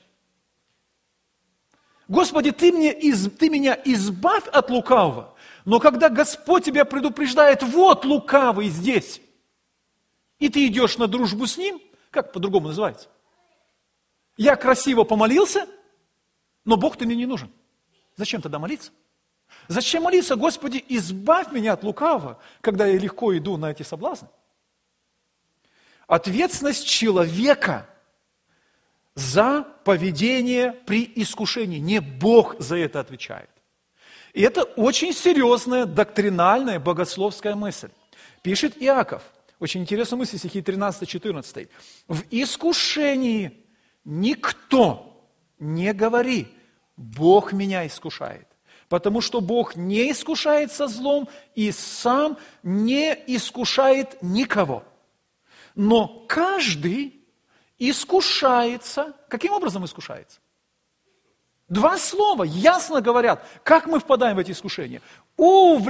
[SPEAKER 1] Господи, Ты меня избавь от лукавого. Но когда Господь тебя предупреждает, вот лукавый здесь, и ты идешь на дружбу с ним, как по-другому называется? Я красиво помолился, но Бог ты мне не нужен. Зачем тогда молиться? Зачем молиться, Господи, избавь меня от лукавого, когда я легко иду на эти соблазны? Ответственность человека за поведение при искушении. Не Бог за это отвечает. И это очень серьезная доктринальная богословская мысль. Пишет Иаков, очень интересная мысль, стихи 13-14. В искушении никто не говори, Бог меня искушает. Потому что Бог не искушает со злом и сам не искушает никого. Но каждый искушается. Каким образом искушается? Два слова ясно говорят, как мы впадаем в эти искушения.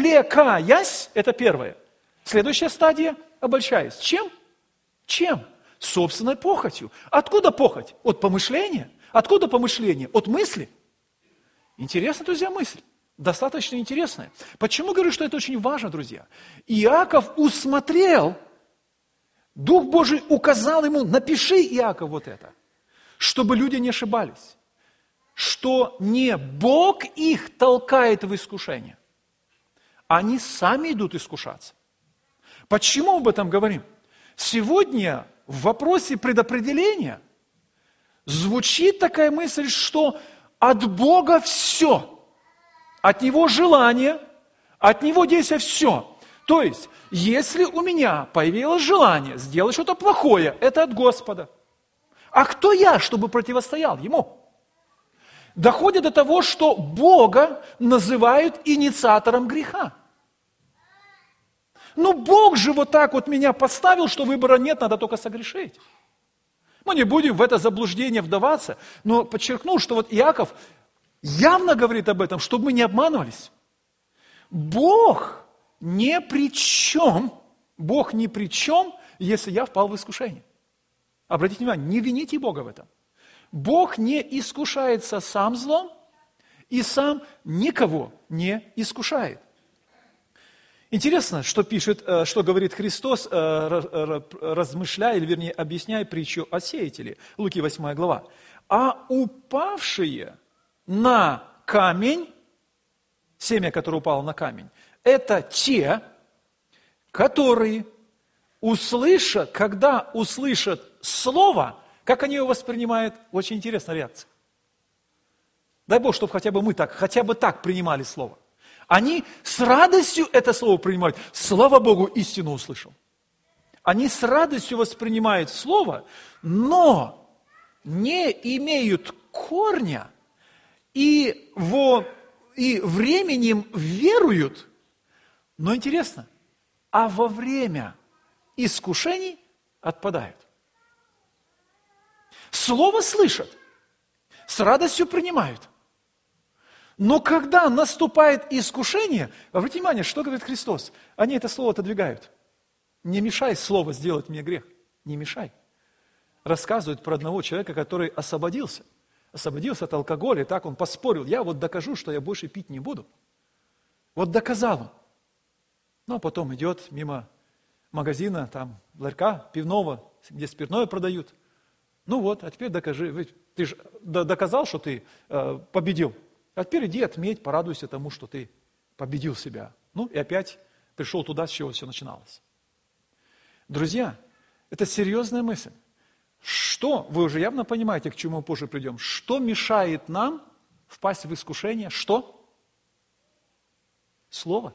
[SPEAKER 1] Увлекаясь, это первое. Следующая стадия, обольщаясь. Чем? собственной похотью. Откуда похоть? От помышления. Откуда помышление? От мысли. Интересная, друзья, мысль. Достаточно интересная. Почему говорю, что это очень важно, друзья? Иаков усмотрел, Дух Божий указал ему, напиши, Иаков, вот это, чтобы люди не ошибались, что не Бог их толкает в искушение, они сами идут искушаться. Почему об этом говорим? Сегодня в вопросе предопределения звучит такая мысль, что от Бога все. От Него желание, от Него действие все. То есть, если у меня появилось желание сделать что-то плохое, это от Господа. А кто я, чтобы противостоял Ему? Доходит до того, что Бога называют инициатором греха. Ну, Бог же вот так вот меня поставил, что выбора нет, надо только согрешить. Мы не будем в это заблуждение вдаваться, но подчеркну, что вот Иаков явно говорит об этом, чтобы мы не обманывались. Бог ни при чем, если я впал в искушение. Обратите внимание, не вините Бога в этом. Бог не искушается сам злом и сам никого не искушает. Интересно, что пишет, что говорит Христос, размышляя, или вернее, объясняя притчу о сеятеле. Луки 8 глава. А упавшие на камень, семя, которое упало на камень, это те, которые когда услышат слово, как они его воспринимают, очень интересная реакция. Дай Бог, чтобы хотя бы так принимали слово. Они с радостью это слово принимают. Слава Богу, истину услышал. Они с радостью воспринимают слово, но не имеют корня и временем веруют. Но интересно, а во время искушений отпадают. Слово слышат, с радостью принимают. Но когда наступает искушение, обратите внимание, что говорит Христос? Они это слово отодвигают. Не мешай слово сделать мне грех. Не мешай. Рассказывают про одного человека, который освободился от алкоголя, и так он поспорил, я вот докажу, что я больше пить не буду. Вот доказал он. Но потом идет мимо магазина, там, ларька пивного, где спиртное продают. Ну вот, а теперь докажи. Ты же доказал, что ты победил. А теперь иди отметь, порадуйся тому, что ты победил себя. Ну и опять пришел туда, с чего все начиналось. Друзья, это серьезная мысль. Что, вы уже явно понимаете, к чему мы позже придем, что мешает нам впасть в искушение? Что? Слово.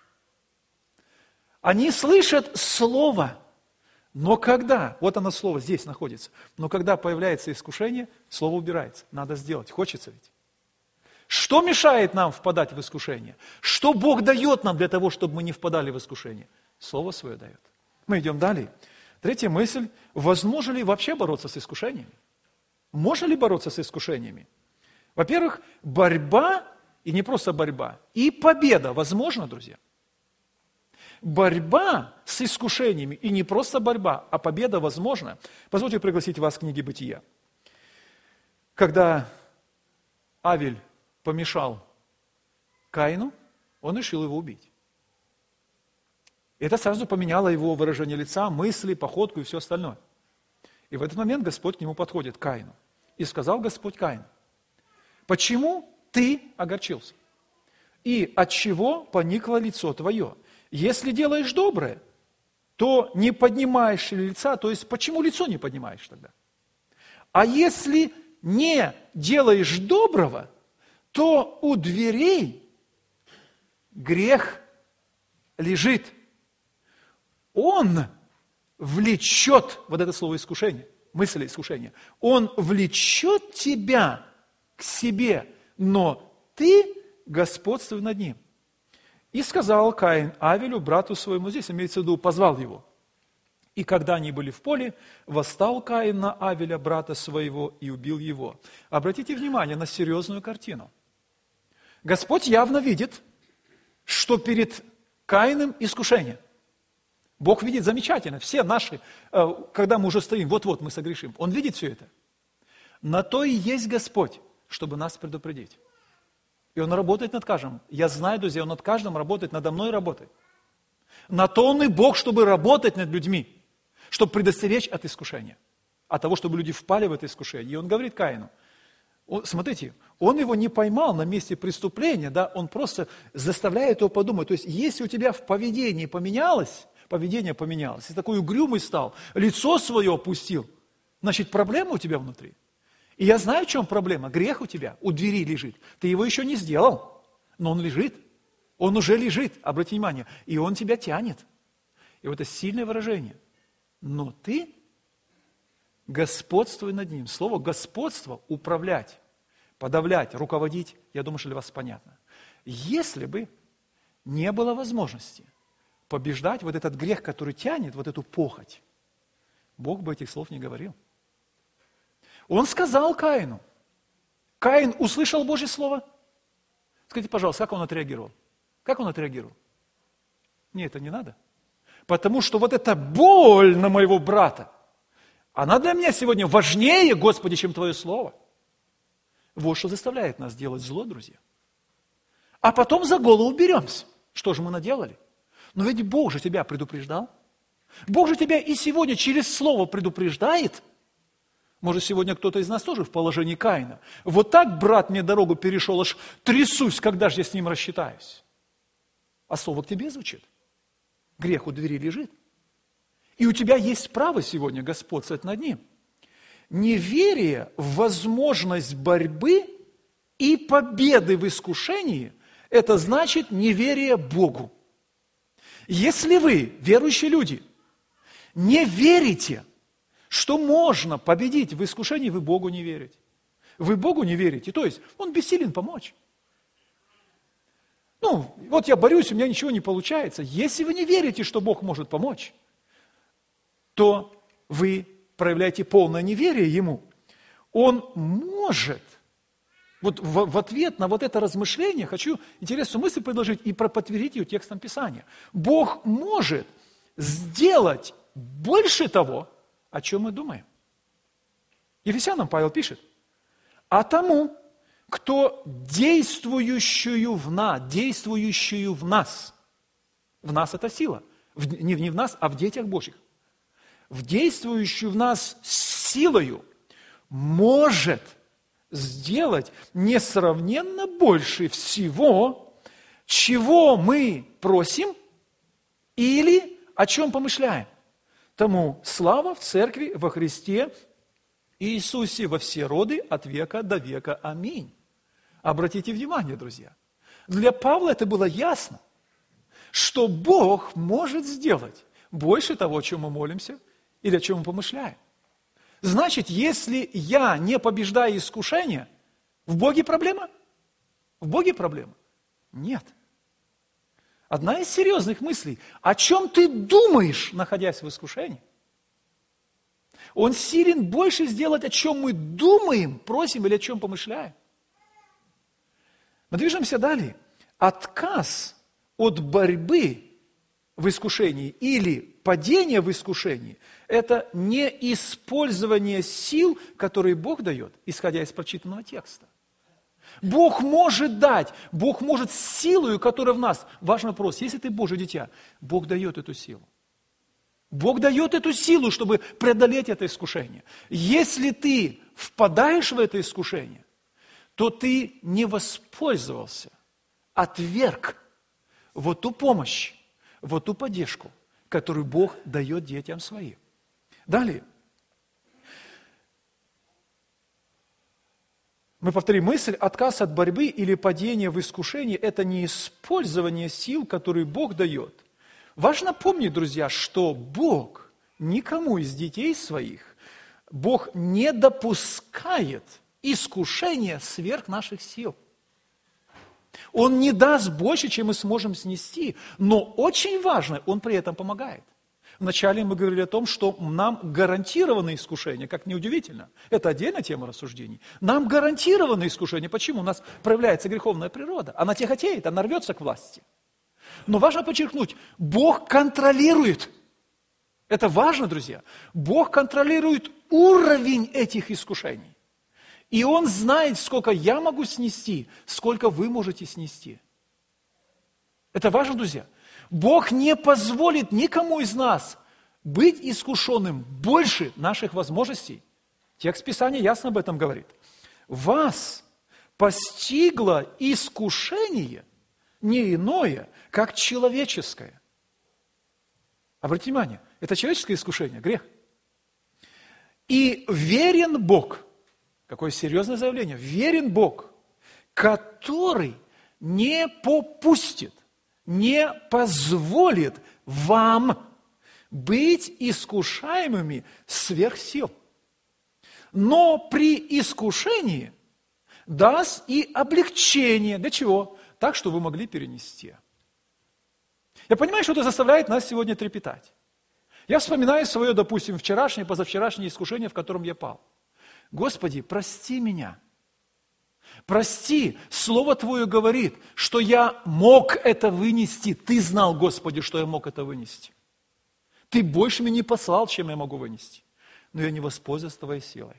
[SPEAKER 1] Они слышат слово, но когда, вот оно слово здесь находится, но когда появляется искушение, слово убирается. Надо сделать, хочется ведь. Что мешает нам впадать в искушение? Что Бог дает нам для того, чтобы мы не впадали в искушение? Слово свое дает. Мы идем далее. Третья мысль. Возможно ли вообще бороться с искушениями? Можно ли бороться с искушениями? Во-первых, борьба, и не просто борьба, и победа возможна, друзья. Борьба с искушениями, и не просто борьба, а победа возможна. Позвольте пригласить вас к книге Бытия. Когда Авель помешал Каину, он решил его убить. Это сразу поменяло его выражение лица, мысли, походку и все остальное. И в этот момент Господь к нему подходит, к Каину. И сказал Господь Каину: почему ты огорчился? И от чего поникло лицо твое? Если делаешь доброе, то не поднимаешь ли лица, то есть почему лицо не поднимаешь тогда? А если не делаешь доброго, то у дверей грех лежит. Он влечет, вот это слово искушение, мысль искушения, он влечет тебя к себе, но ты господствуй над ним. И сказал Каин Авелю, брату своему, здесь имеется в виду, позвал его. И когда они были в поле, восстал Каин на Авеля, брата своего, и убил его. Обратите внимание на серьезную картину. Господь явно видит, что перед Каином искушение. Бог видит замечательно. Все наши, когда мы уже стоим, вот-вот мы согрешим, Он видит все это. На то и есть Господь, чтобы нас предупредить. И Он работает над каждым. Я знаю, друзья, Он над каждым работает, надо мной работает. На то Он и Бог, чтобы работать над людьми, чтобы предостеречь от искушения, от того, чтобы люди впали в это искушение. И Он говорит Каину, смотрите, он его не поймал на месте преступления, да, он просто заставляет его подумать. То есть, если у тебя в поведении поведение поменялось, и такой угрюмый стал, лицо свое опустил, значит, проблема у тебя внутри. И я знаю, в чем проблема. Грех у тебя у двери лежит. Ты его еще не сделал, но он лежит. Он уже лежит, обрати внимание, и он тебя тянет. И вот это сильное выражение. Но ты господствуй над ним. Слово господство – управлять, подавлять, руководить. Я думаю, что для вас понятно. Если бы не было возможности побеждать вот этот грех, который тянет, вот эту похоть, Бог бы этих слов не говорил. Он сказал Каину. Каин услышал Божье Слово? Скажите, пожалуйста, как он отреагировал? Как он отреагировал? Мне это не надо. Потому что вот эта боль на моего брата, она для меня сегодня важнее, Господи, чем Твое Слово. Вот что заставляет нас делать зло, друзья. А потом за голову беремся. Что же мы наделали? Но ведь Бог же тебя предупреждал. Бог же тебя и сегодня через Слово предупреждает. Может, сегодня кто-то из нас тоже в положении Каина. Вот так брат мне дорогу перешел, аж трясусь, когда же я с ним рассчитаюсь. А Слово к тебе звучит. Грех у двери лежит. И у тебя есть право сегодня господствовать над ним. Неверие в возможность борьбы и победы в искушении – это значит неверие Богу. Если вы, верующие люди, не верите, что можно победить в искушении, вы Богу не верите. Вы Богу не верите, то есть Он бессилен помочь. Вот я борюсь, у меня ничего не получается. Если вы не верите, что Бог может помочь, то вы проявляете полное неверие Ему. Он может. Вот в ответ на вот это размышление хочу интересную мысль предложить и подтвердить ее текстом Писания. Бог может сделать больше того, о чем мы думаем. Ефесянам Павел пишет, а тому, кто действующую в нас это сила, не в нас, а в детях Божьих, в действующую в нас силою может сделать несравненно больше всего, чего мы просим или о чем помышляем. Тому слава в Церкви во Христе Иисусе во все роды от века до века. Аминь. Обратите внимание, друзья. Для Павла это было ясно, что Бог может сделать больше того, о чем мы молимся или о чем мы помышляем. Значит, если я не побеждаю искушение, в Боге проблема? В Боге проблема? Нет. Одна из серьезных мыслей, о чем ты думаешь, находясь в искушении? Он силен больше сделать, о чем мы думаем, просим или о чем помышляем. Мы движемся далее. Отказ от борьбы в искушении или падение в искушении – это не использование сил, которые Бог дает, исходя из прочитанного текста. Бог может дать, Бог может силою, которая в нас. Важный вопрос, если ты Божье дитя, Бог дает эту силу. Бог дает эту силу, чтобы преодолеть это искушение. Если ты впадаешь в это искушение, то ты не воспользовался, отверг вот ту помощь, вот ту поддержку, которую Бог дает детям своим. Далее. Мы повторим мысль, отказ от борьбы или падение в искушении – это не использование сил, которые Бог дает. Важно помнить, друзья, что Бог никому из детей своих, Бог не допускает искушения сверх наших сил. Он не даст больше, чем мы сможем снести, но очень важно, Он при этом помогает. Вначале мы говорили о том, что нам гарантированы искушения, как неудивительно. Это отдельная тема рассуждений. Нам гарантированы искушения. Почему? У нас проявляется греховная природа. Она тяготеет, она рвется к власти. Но важно подчеркнуть, Бог контролирует Это важно, друзья. Бог контролирует уровень этих искушений. И Он знает, сколько я могу снести, сколько вы можете снести. Это важно, друзья. Бог не позволит никому из нас быть искушенным больше наших возможностей. Текст Писания ясно об этом говорит. Вас постигло искушение не иное, как человеческое. Обратите внимание, это человеческое искушение, грех. И верен Бог, какое серьезное заявление, верен Бог, который не попустит, не позволит вам быть искушаемыми сверх сил. Но при искушении даст и облегчение. Для чего? Так, что вы могли перенести. Я понимаю, что это заставляет нас сегодня трепетать. Я вспоминаю свое, допустим, вчерашнее, позавчерашнее искушение, в котором я пал. Господи, прости меня. Прости, Слово Твое говорит, что я мог это вынести. Ты знал, Господи, что я мог это вынести. Ты больше мне не послал, чем я могу вынести. Но я не воспользуюсь Твоей силой.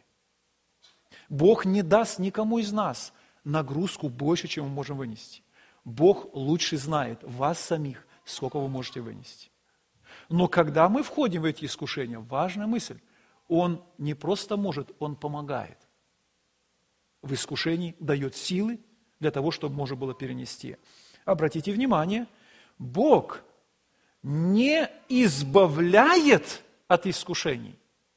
[SPEAKER 1] Бог не даст никому из нас нагрузку больше, чем мы можем вынести. Бог лучше знает вас самих, сколько вы можете вынести. Но когда мы входим в эти искушения, важная мысль, Он не просто может, Он помогает. В искушении дает силы для того, чтобы можно было перенести. Обратите внимание, Бог не избавляет от искушений,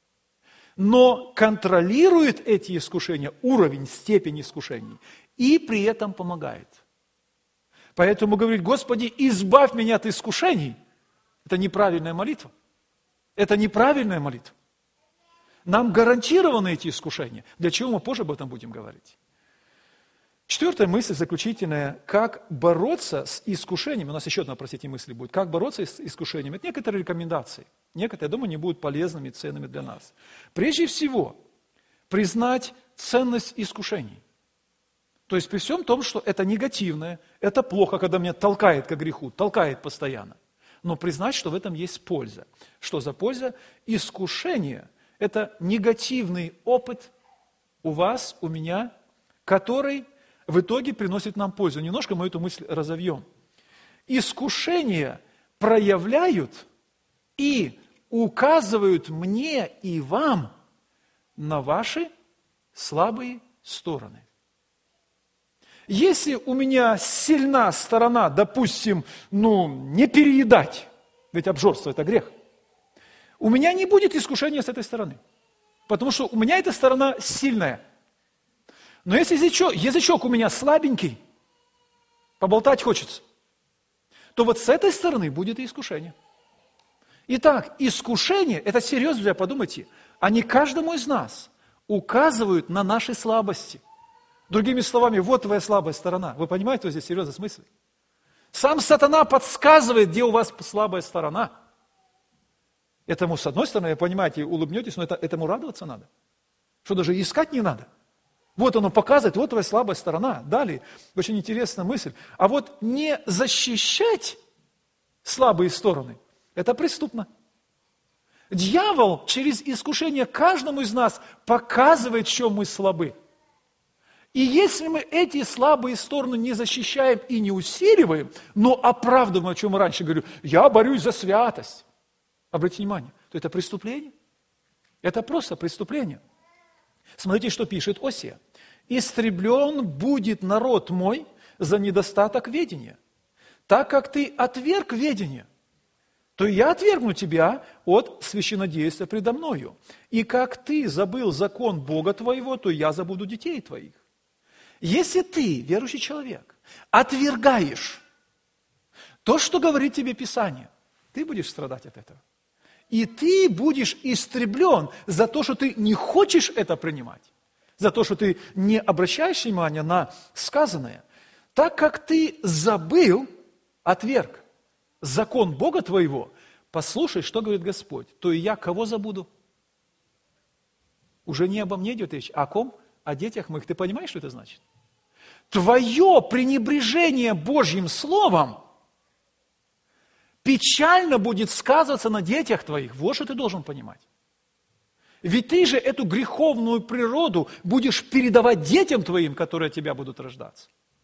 [SPEAKER 1] но контролирует эти искушения, уровень, степень искушений, и при этом помогает. Поэтому говорит: Господи, избавь меня от искушений. Это неправильная молитва. Это неправильная молитва. Нам гарантированы эти искушения. Для чего мы позже об этом будем говорить? Четвертая мысль, заключительная. Как бороться с искушениями. У нас еще одна, простите, мысль будет. Как бороться с искушениями. Это некоторые рекомендации. Некоторые, я думаю, они будут полезными и ценными для нас. Прежде всего, признать ценность искушений. То есть при всем том, что это негативное, это плохо, когда меня толкает к греху, толкает постоянно. Но признать, что в этом есть польза. Что за польза? Искушение – это негативный опыт у вас, у меня, который в итоге приносит нам пользу. Немножко мы эту мысль разовьем. Искушения проявляют и указывают мне и вам на ваши слабые стороны. Если у меня сильна сторона, допустим, не переедать, ведь обжорство – это грех, у меня не будет искушения с этой стороны, потому что у меня эта сторона сильная. Но если язычок у меня слабенький, поболтать хочется, то вот с этой стороны будет и искушение. Итак, искушение – это серьезно, друзья, подумайте, они каждому из нас указывают на наши слабости. Другими словами, вот твоя слабая сторона. Вы понимаете, вот здесь серьезный смысл? Сам сатана подсказывает, где у вас слабая сторона. Этому, с одной стороны, понимаете, улыбнетесь, но этому радоваться надо. Что даже искать не надо. Вот оно показывает, вот твоя слабая сторона. Далее, очень интересная мысль. А вот не защищать слабые стороны, это преступно. Дьявол через искушение каждому из нас показывает, в чем мы слабы. И если мы эти слабые стороны не защищаем и не усиливаем, но оправдываем, о чем я раньше говорю, я борюсь за святость, обратите внимание, то это преступление. Это просто преступление. Смотрите, что пишет Осия. «Истреблен будет народ мой за недостаток ведения. Так как ты отверг ведение, то я отвергну тебя от священнодействия предо мною. И как ты забыл закон Бога твоего, то я забуду детей твоих». Если ты, верующий человек, отвергаешь то, что говорит тебе Писание, ты будешь страдать от этого. И ты будешь истреблен за то, что ты не хочешь это принимать, за то, что ты не обращаешь внимания на сказанное. Так как ты забыл, отверг закон Бога твоего, послушай, что говорит Господь, то и я кого забуду? Уже не обо мне идет речь, а о ком? О детях моих. Ты понимаешь, что это значит? Твое пренебрежение Божьим Словом печально будет сказываться на детях твоих. Вот что ты должен понимать. Ведь ты же эту греховную природу будешь передавать детям твоим, которые от тебя будут рождаться.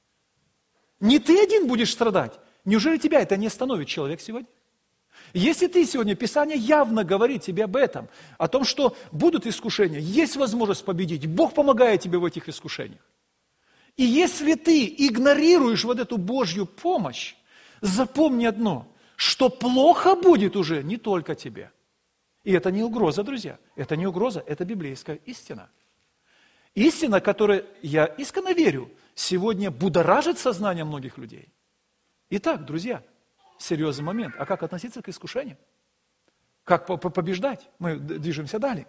[SPEAKER 1] Не ты один будешь страдать. Неужели тебя это не остановит, человек, сегодня? Если ты сегодня, Писание явно говорит тебе об этом, о том, что будут искушения, есть возможность победить, Бог помогает тебе в этих искушениях. И если ты игнорируешь вот эту Божью помощь, запомни одно, что плохо будет уже не только тебе. И это не угроза, друзья, это не угроза, это библейская истина. Истина, которой я искренне верю, сегодня будоражит сознание многих людей. Итак, друзья, серьезный момент. А как относиться к искушениям? Как побеждать? Мы движемся далее.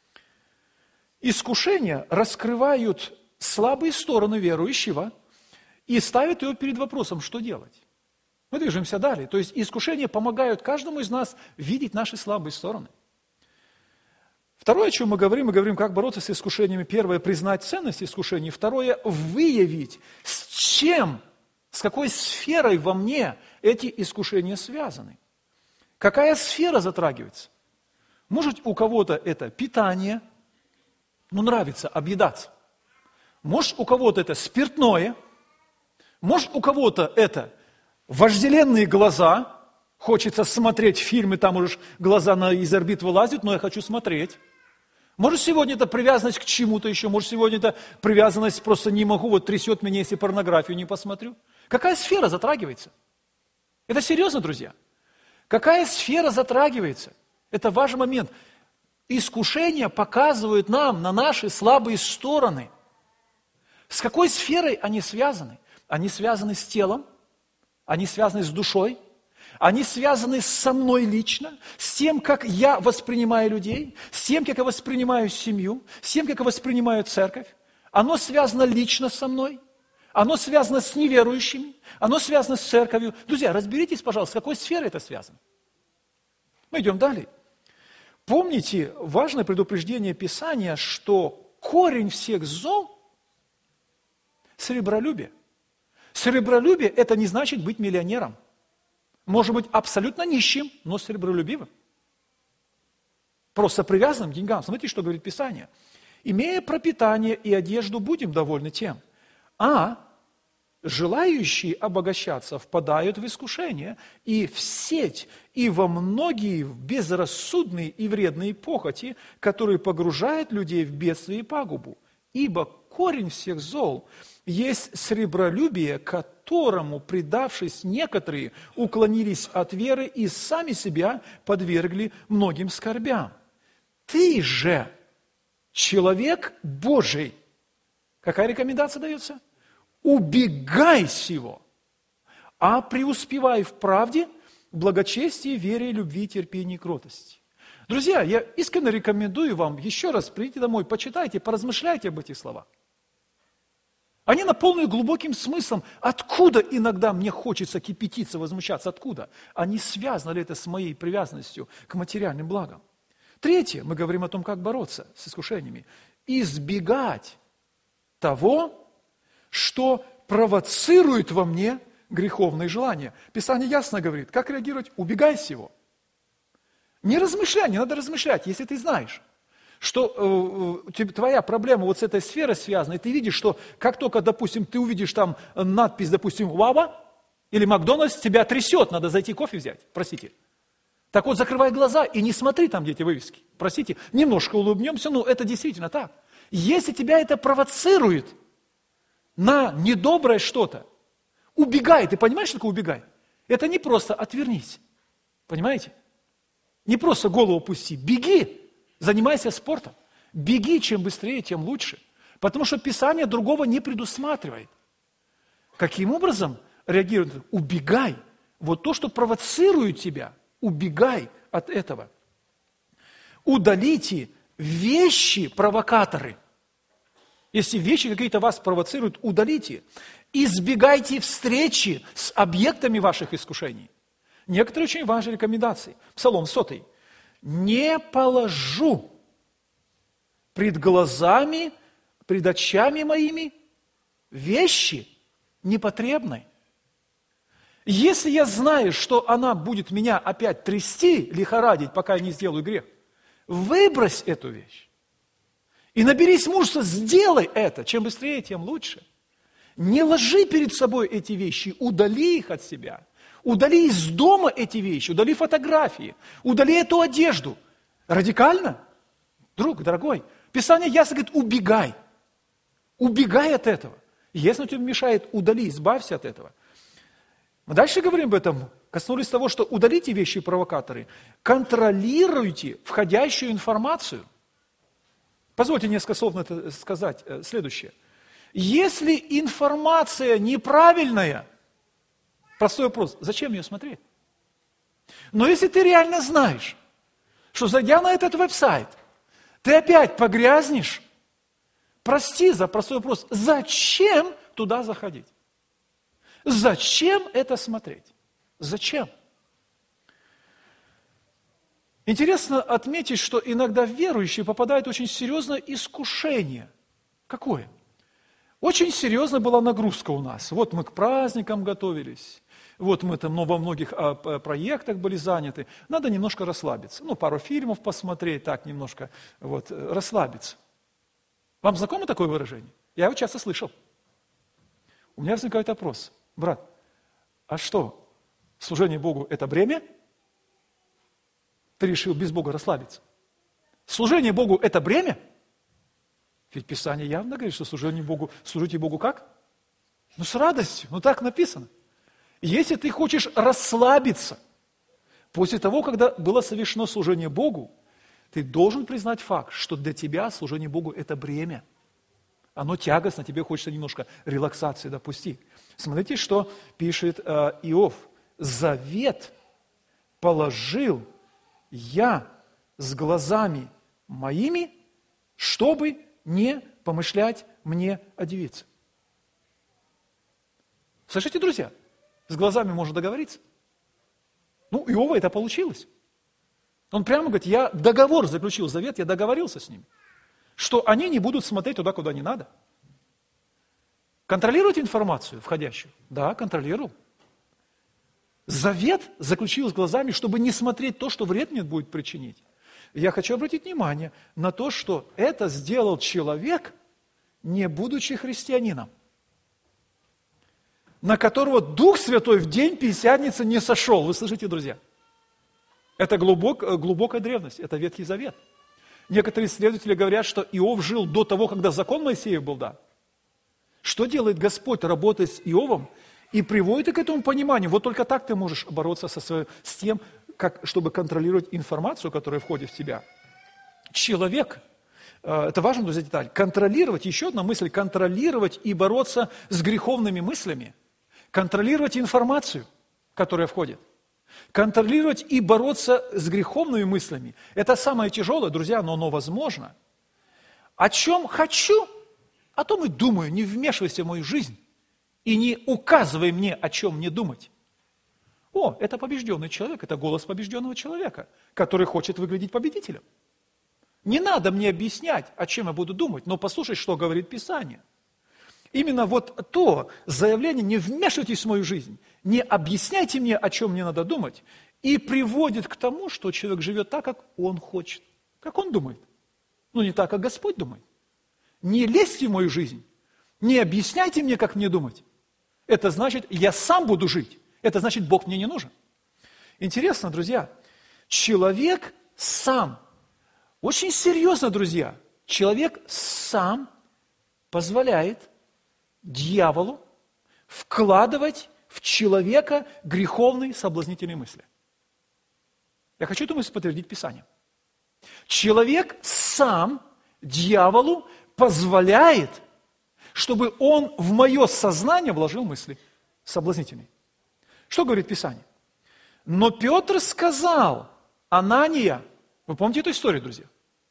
[SPEAKER 1] Искушения раскрывают слабые стороны верующего и ставят его перед вопросом, что делать. Мы движемся далее. То есть искушения помогают каждому из нас видеть наши слабые стороны. Второе, о чем мы говорим, как бороться с искушениями. Первое, признать ценность искушений. Второе, выявить, с чем, с какой сферой во мне эти искушения связаны. Какая сфера затрагивается? Может, у кого-то это питание, нравится объедаться. Может, у кого-то это спиртное. Может, у кого-то это вожделенные глаза. Хочется смотреть фильмы, там уже глаза из орбит вылазят, но я хочу смотреть. Может, сегодня это привязанность к чему-то еще, может, сегодня это привязанность, просто не могу, вот трясет меня, если порнографию не посмотрю. Какая сфера затрагивается? Это серьезно, друзья? Какая сфера затрагивается? Это важный момент. Искушения показывают нам на наши слабые стороны. С какой сферой они связаны? Они связаны с телом, они связаны с душой, они связаны со мной лично, с тем, как я воспринимаю людей, с тем, как я воспринимаю семью, с тем, как я воспринимаю церковь. Оно связано лично со мной, оно связано с неверующими, оно связано с церковью. Друзья, разберитесь, пожалуйста, с какой сферой это связано. Мы идем далее. Помните важное предупреждение Писания, что корень всех зол – сребролюбие. Сребролюбие – это не значит быть миллионером. Может быть абсолютно нищим, но сребролюбивым. Просто привязанным к деньгам. Смотрите, что говорит Писание. «Имея пропитание и одежду, будем довольны тем, а желающие обогащаться впадают в искушение и в сеть, и во многие безрассудные и вредные похоти, которые погружают людей в бедствие и пагубу. Ибо корень всех зол есть сребролюбие, которому, предавшись, некоторые уклонились от веры и сами себя подвергли многим скорбям. Ты же человек Божий». Какая рекомендация дается? «Убегай сего, а преуспевай в правде, благочестии, вере, любви, терпении, кротости». Друзья, я искренне рекомендую вам еще раз прийти домой, почитайте, поразмышляйте об этих словах. Они наполнены глубоким смыслом. Откуда иногда мне хочется кипятиться, возмущаться? Откуда? А не связано ли это с моей привязанностью к материальным благам? Третье, мы говорим о том, как бороться с искушениями. Избегать того, что провоцирует во мне греховные желания. Писание ясно говорит, как реагировать? Убегай сего. Не размышляй, не надо размышлять, если ты знаешь, что твоя проблема вот с этой сферой связана, и ты видишь, что как только, допустим, ты увидишь там надпись, допустим, «Вава» или «Макдональдс», тебя трясет, надо зайти кофе взять, простите. Так вот, закрывай глаза и не смотри там, где эти вывески. Простите, немножко улыбнемся, это действительно так. Если тебя это провоцирует на недоброе что-то, убегай. Ты понимаешь, что такое убегай? Это не просто отвернись. Понимаете? Не просто голову опусти. Беги. Занимайся спортом. Беги, чем быстрее, тем лучше. Потому что Писание другого не предусматривает. Каким образом реагирует? Убегай. Вот то, что провоцирует тебя, убегай от этого. Удалите вещи-провокаторы. Если вещи какие-то вас провоцируют, удалите. Избегайте встречи с объектами ваших искушений. Некоторые очень важные рекомендации. Псалом 100. «Не положу пред глазами, пред очами моими вещи непотребной». Если я знаю, что она будет меня опять трясти, лихорадить, пока я не сделаю грех, выбрось эту вещь. И наберись мужества, сделай это. Чем быстрее, тем лучше. Не ложи перед собой эти вещи, удали их от себя. Удали из дома эти вещи, удали фотографии, удали эту одежду. Радикально? Друг, дорогой, Писание ясно говорит, убегай. Убегай от этого. Если он тебе мешает, удали, избавься от этого. Мы дальше говорим об этом, коснулись того, что удалите вещи и провокаторы, контролируйте входящую информацию. Позвольте несколько слов на это сказать. Следующее. Если информация неправильная, простой вопрос, зачем ее смотреть? Но если ты реально знаешь, что зайдя на этот веб-сайт, ты опять погрязнешь, прости за простой вопрос, зачем туда заходить? Зачем это смотреть? Зачем? Интересно отметить, что иногда верующие попадают в очень серьезное искушение. Какое? Очень серьезная была нагрузка у нас. Вот мы к праздникам готовились, вот мы там во многих проектах были заняты. Надо немножко расслабиться. Пару фильмов посмотреть, так немножко расслабиться. Вам знакомо такое выражение? Я его часто слышал. У меня возникает вопрос. Брат, а что, служение Богу – это бремя? Ты решил без Бога расслабиться. Служение Богу – это бремя? Ведь Писание явно говорит, что служите Богу как? С радостью, так написано. Если ты хочешь расслабиться, после того, когда было совершено служение Богу, ты должен признать факт, что для тебя служение Богу – это бремя. Оно тягостно, тебе хочется немножко релаксации допустить. Смотрите, что пишет Иов. «Завет положил я с глазами моими, чтобы не помышлять мне о девице». Слышите, друзья? С глазами можно договориться. Иова это получилось. Он прямо говорит, я договор заключил, завет, я договорился с ним, что они не будут смотреть туда, куда не надо. Контролируйте информацию входящую? Да, контролирую. Завет заключил с глазами, чтобы не смотреть то, что вред мне будет причинить. Я хочу обратить внимание на то, что это сделал человек, не будучи христианином, на которого Дух Святой в день Пятидесятницы не сошел. Вы слышите, друзья? Это глубокая древность, это Ветхий Завет. Некоторые исследователи говорят, что Иов жил до того, когда закон Моисеев был дан. Что делает Господь, работая с Иовом, и приводит к этому пониманию. Вот только так ты можешь бороться с тем, чтобы контролировать информацию, которая входит в тебя. Человек, это важно, друзья, деталь, контролировать, еще одна мысль, контролировать и бороться с греховными мыслями, контролировать информацию, которая входит. Контролировать и бороться с греховными мыслями. Это самое тяжелое, друзья, но оно возможно. О чем хочу, о том и думаю, не вмешивайся в мою жизнь и не указывай мне, о чем мне думать. Это побежденный человек, это голос побежденного человека, который хочет выглядеть победителем. Не надо мне объяснять, о чем я буду думать, но послушай, что говорит Писание. Именно то заявление «не вмешивайтесь в мою жизнь», не объясняйте мне, о чем мне надо думать, и приводит к тому, что человек живет так, как он хочет, как он думает. Не так, как Господь думает. Не лезьте в мою жизнь, не объясняйте мне, как мне думать. Это значит, я сам буду жить. Это значит, Бог мне не нужен. Интересно, друзья, человек сам, очень серьезно, друзья, человек сам позволяет дьяволу вкладывать в человека греховные соблазнительные мысли. Я хочу эту мысль подтвердить Писанием. Человек сам дьяволу позволяет, чтобы он в мое сознание вложил мысли соблазнительные. Что говорит Писание? Но Петр сказал, Анания, вы помните эту историю, друзья?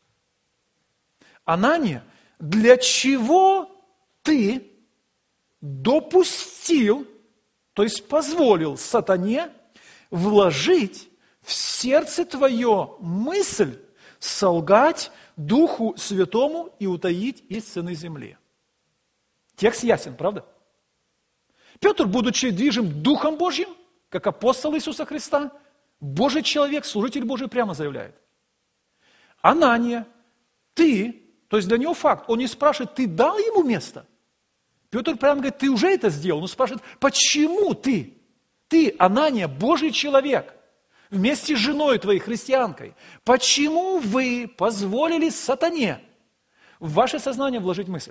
[SPEAKER 1] Анания, для чего ты допустил, то есть позволил сатане вложить в сердце твое мысль солгать Духу Святому и утаить из сыны земли? Текст ясен, правда? Петр, будучи движим Духом Божьим, как апостол Иисуса Христа, Божий человек, служитель Божий прямо заявляет. Анания, ты, то есть для него факт, он не спрашивает, ты дал ему место? Петр прямо говорит, ты уже это сделал. Он спрашивает, почему ты? Ты, Анания, Божий человек, вместе с женой твоей, христианкой, почему вы позволили сатане в ваше сознание вложить мысль?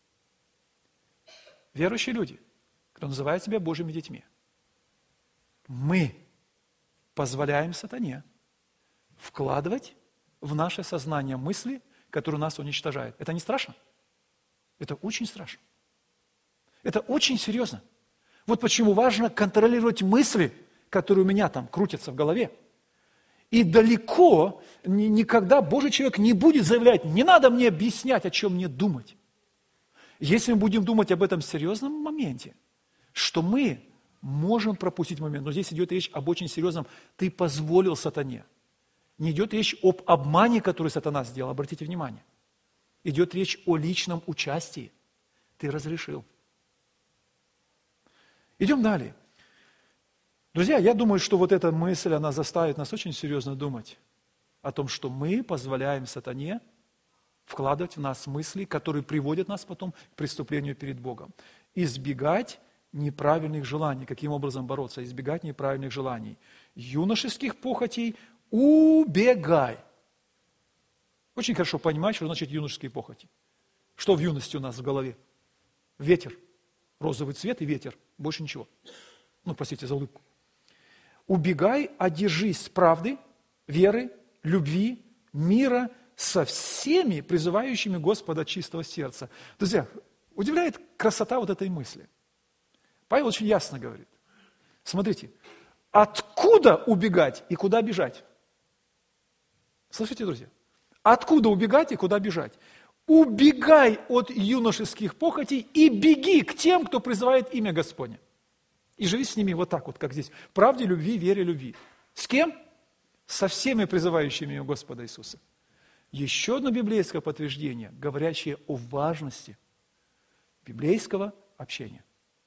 [SPEAKER 1] Верующие люди, кто называет себя Божьими детьми, мы позволяем сатане вкладывать в наше сознание мысли, которые нас уничтожают. Это не страшно? Это очень страшно. Это очень серьезно. Вот почему важно контролировать мысли, которые у меня там крутятся в голове. И далеко никогда Божий человек не будет заявлять, не надо мне объяснять, о чем мне думать. Если мы будем думать об этом серьезном моменте, что мы можем пропустить момент, но здесь идет речь об очень серьезном, ты позволил сатане. Не идет речь об обмане, который сатана сделал, обратите внимание. Идет речь о личном участии. Ты разрешил. Идем далее. Друзья, я думаю, что вот эта мысль, она заставит нас очень серьезно думать о том, что мы позволяем сатане вкладывать в нас мысли, которые приводят нас потом к преступлению перед Богом. Избегать неправильных желаний. Каким образом бороться? Избегать неправильных желаний. Юношеских похотей убегай. Очень хорошо понимать, что значит юношеские похоти. Что в юности у нас в голове? Ветер. Розовый цвет и ветер. Больше ничего. Ну, простите за улыбку. Убегай, одержись правды, веры, любви, мира со всеми призывающими Господа от чистого сердца. Друзья, удивляет красота вот этой мысли. Павел очень ясно говорит. Смотрите, откуда убегать и куда бежать? Слышите, друзья? Откуда убегать и куда бежать? Убегай от юношеских похотей и беги к тем, кто призывает имя Господне. И живи с ними вот так вот, как здесь. В правде, любви, вере, любви. С кем? Со всеми призывающими имя Господа Иисуса. Еще одно библейское подтверждение, говорящее о важности библейского общения.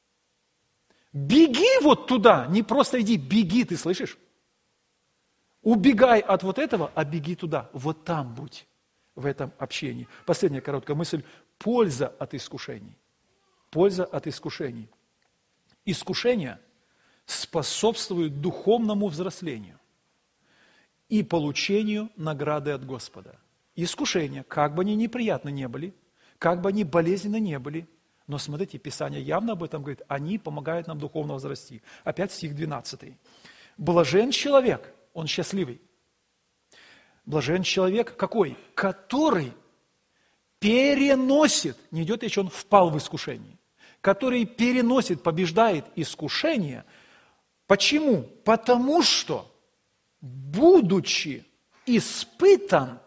[SPEAKER 1] Беги вот туда, не просто иди, беги, ты слышишь? Убегай от вот этого, а беги туда, вот там будь, в этом общении. Последняя короткая мысль. Польза от искушений. Польза от искушений. Искушения способствуют духовному взрослению и получению награды от Господа. Искушения, как бы они неприятны не были, как бы они болезненны не были, но смотрите, Писание явно об этом говорит, они помогают нам духовно возрасти. Опять стих 12. Блажен человек, он счастливый. Блажен человек какой? Который переносит, не идет речь, он впал в искушение, который переносит, побеждает искушение. Почему? Потому что, будучи испытан,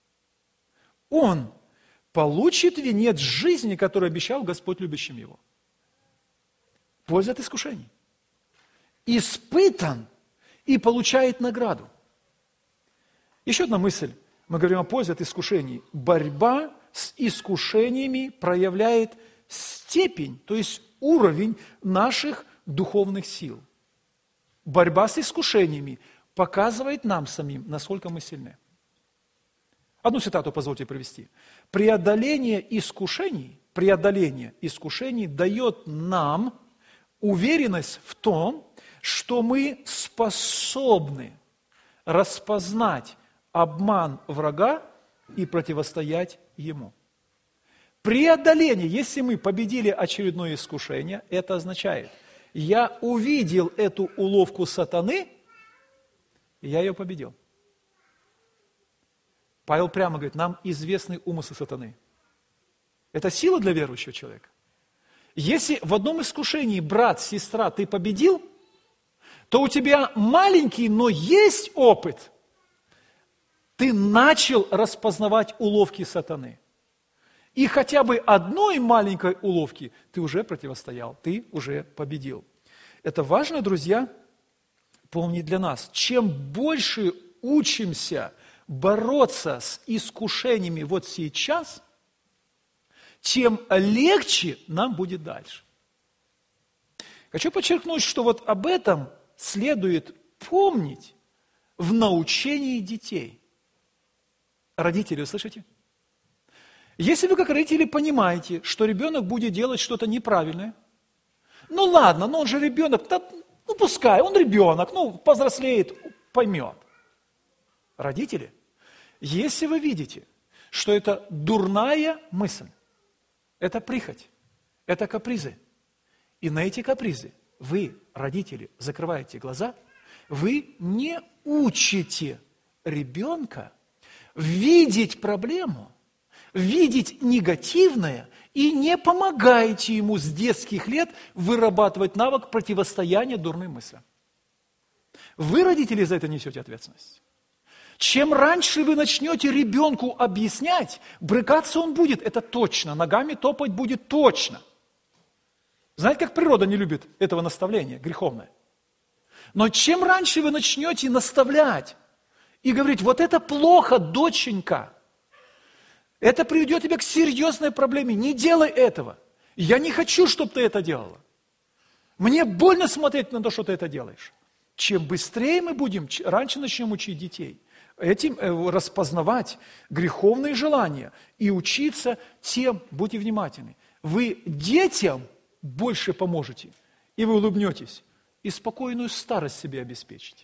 [SPEAKER 1] он получит венец жизни, который обещал Господь любящим его. Польза от искушений. Испытан и получает награду. Еще одна мысль. Мы говорим о пользе от искушений. Борьба с искушениями проявляет степень, то есть уровень наших духовных сил. Борьба с искушениями показывает нам самим, насколько мы сильны. Одну цитату позвольте привести. Преодоление искушений дает нам уверенность в том, что мы способны распознать обман врага и противостоять ему. Преодоление, если мы победили очередное искушение, это означает, я увидел эту уловку сатаны, и я ее победил. Павел прямо говорит, нам известны умыслы сатаны. Это сила для верующего человека. Если в одном искушении, брат, сестра, ты победил, то у тебя маленький, но есть опыт. Ты начал распознавать уловки сатаны. И хотя бы одной маленькой уловки ты уже противостоял, ты уже победил. Это важно, друзья, помнить для нас. Чем больше учимся бороться с искушениями вот сейчас, тем легче нам будет дальше. Хочу подчеркнуть, что вот об этом следует помнить в научении детей. Родители, вы слышите? Если вы как родители понимаете, что ребенок будет делать что-то неправильное, ну ладно, он же ребенок, да, ну пускай, он ребенок, повзрослеет, поймет. Родители, если вы видите, что это дурная мысль, это прихоть, это капризы, и на эти капризы вы, родители, закрываете глаза, вы не учите ребенка видеть проблему, видеть негативное и не помогаете ему с детских лет вырабатывать навык противостояния дурным мыслям. Вы, родители, за это несете ответственность. Чем раньше вы начнете ребенку объяснять, брыкаться он будет, это точно, ногами топать будет точно. Знаете, как природа не любит этого наставления, греховное? Но чем раньше вы начнете наставлять и говорить, вот это плохо, доченька, это приведет тебя к серьезной проблеме, не делай этого. Я не хочу, чтобы ты это делала. Мне больно смотреть на то, что ты это делаешь. Чем быстрее мы будем, раньше начнем учить детей, этим распознавать греховные желания и учиться тем, будьте внимательны, вы детям больше поможете, и вы улыбнетесь, и спокойную старость себе обеспечите.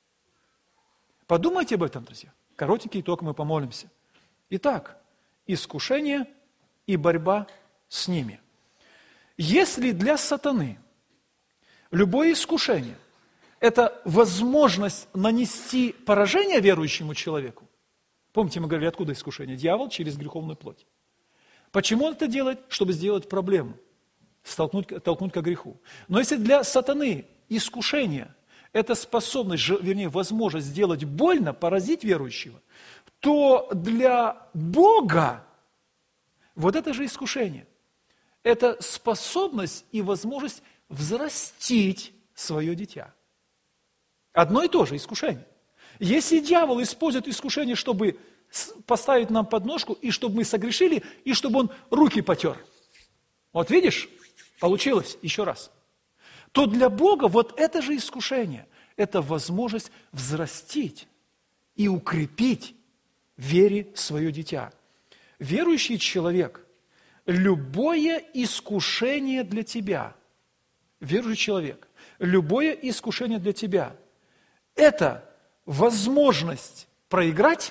[SPEAKER 1] Подумайте об этом, друзья. Коротенький итог, мы помолимся. Итак, искушение и борьба с ними. Если для сатаны любое искушение – это возможность нанести поражение верующему человеку, помните, мы говорили, откуда искушение? Дьявол через греховную плоть. Почему он это делает? Чтобы сделать проблему, толкнуть ко греху. Но если для сатаны искушение – это способность, вернее, возможность сделать больно, поразить верующего, то для Бога вот это же искушение. Это способность и возможность взрастить свое дитя. Одно и то же искушение. Если дьявол использует искушение, чтобы поставить нам подножку, и чтобы мы согрешили, и чтобы он руки потер. Вот видишь, получилось еще раз. То для Бога вот это же искушение. Это возможность взрастить и укрепить в вере свое дитя. Верующий человек, любое искушение для тебя, верующий человек, любое искушение для тебя, это возможность проиграть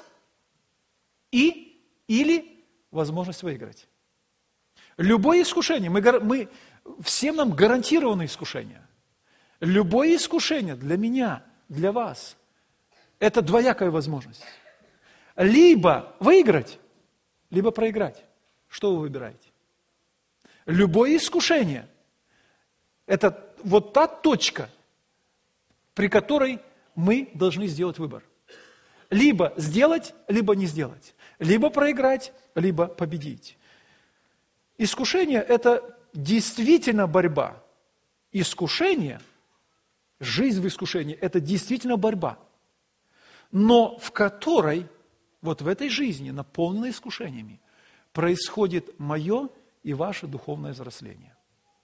[SPEAKER 1] или возможность выиграть. Любое искушение, всем нам гарантировано искушение. Любое искушение для меня, для вас, это двоякая возможность. Либо выиграть, либо проиграть. Что вы выбираете? Любое искушение – это вот та точка, при которой мы должны сделать выбор. Либо сделать, либо не сделать. Либо проиграть, либо победить. Искушение – это действительно борьба. Искушение, жизнь в искушении – это действительно борьба. Но в которой, вот в этой жизни, наполненной искушениями, происходит мое и ваше духовное взросление.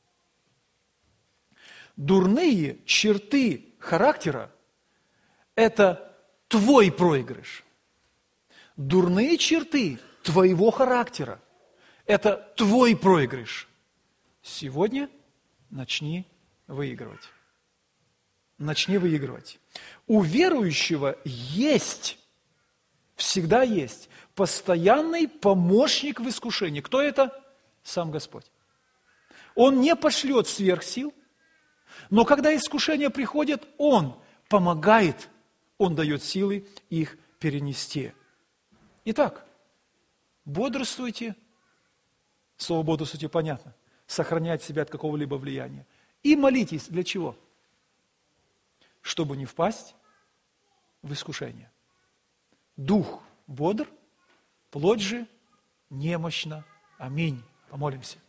[SPEAKER 1] Дурные черты характера – это твой проигрыш. Дурные черты твоего характера – это твой проигрыш. Сегодня начни выигрывать. Начни выигрывать. У верующего есть, всегда есть, постоянный помощник в искушении. Кто это? Сам Господь. Он не пошлет сверхсил, но когда искушения приходят, Он помогает, Он дает силы их перенести. Итак, бодрствуйте, слово бодрствуйте понятно, сохранять себя от какого-либо влияния. И молитесь для чего? Чтобы не впасть в искушение. Дух бодр, плоть же немощна. Аминь. Помолимся.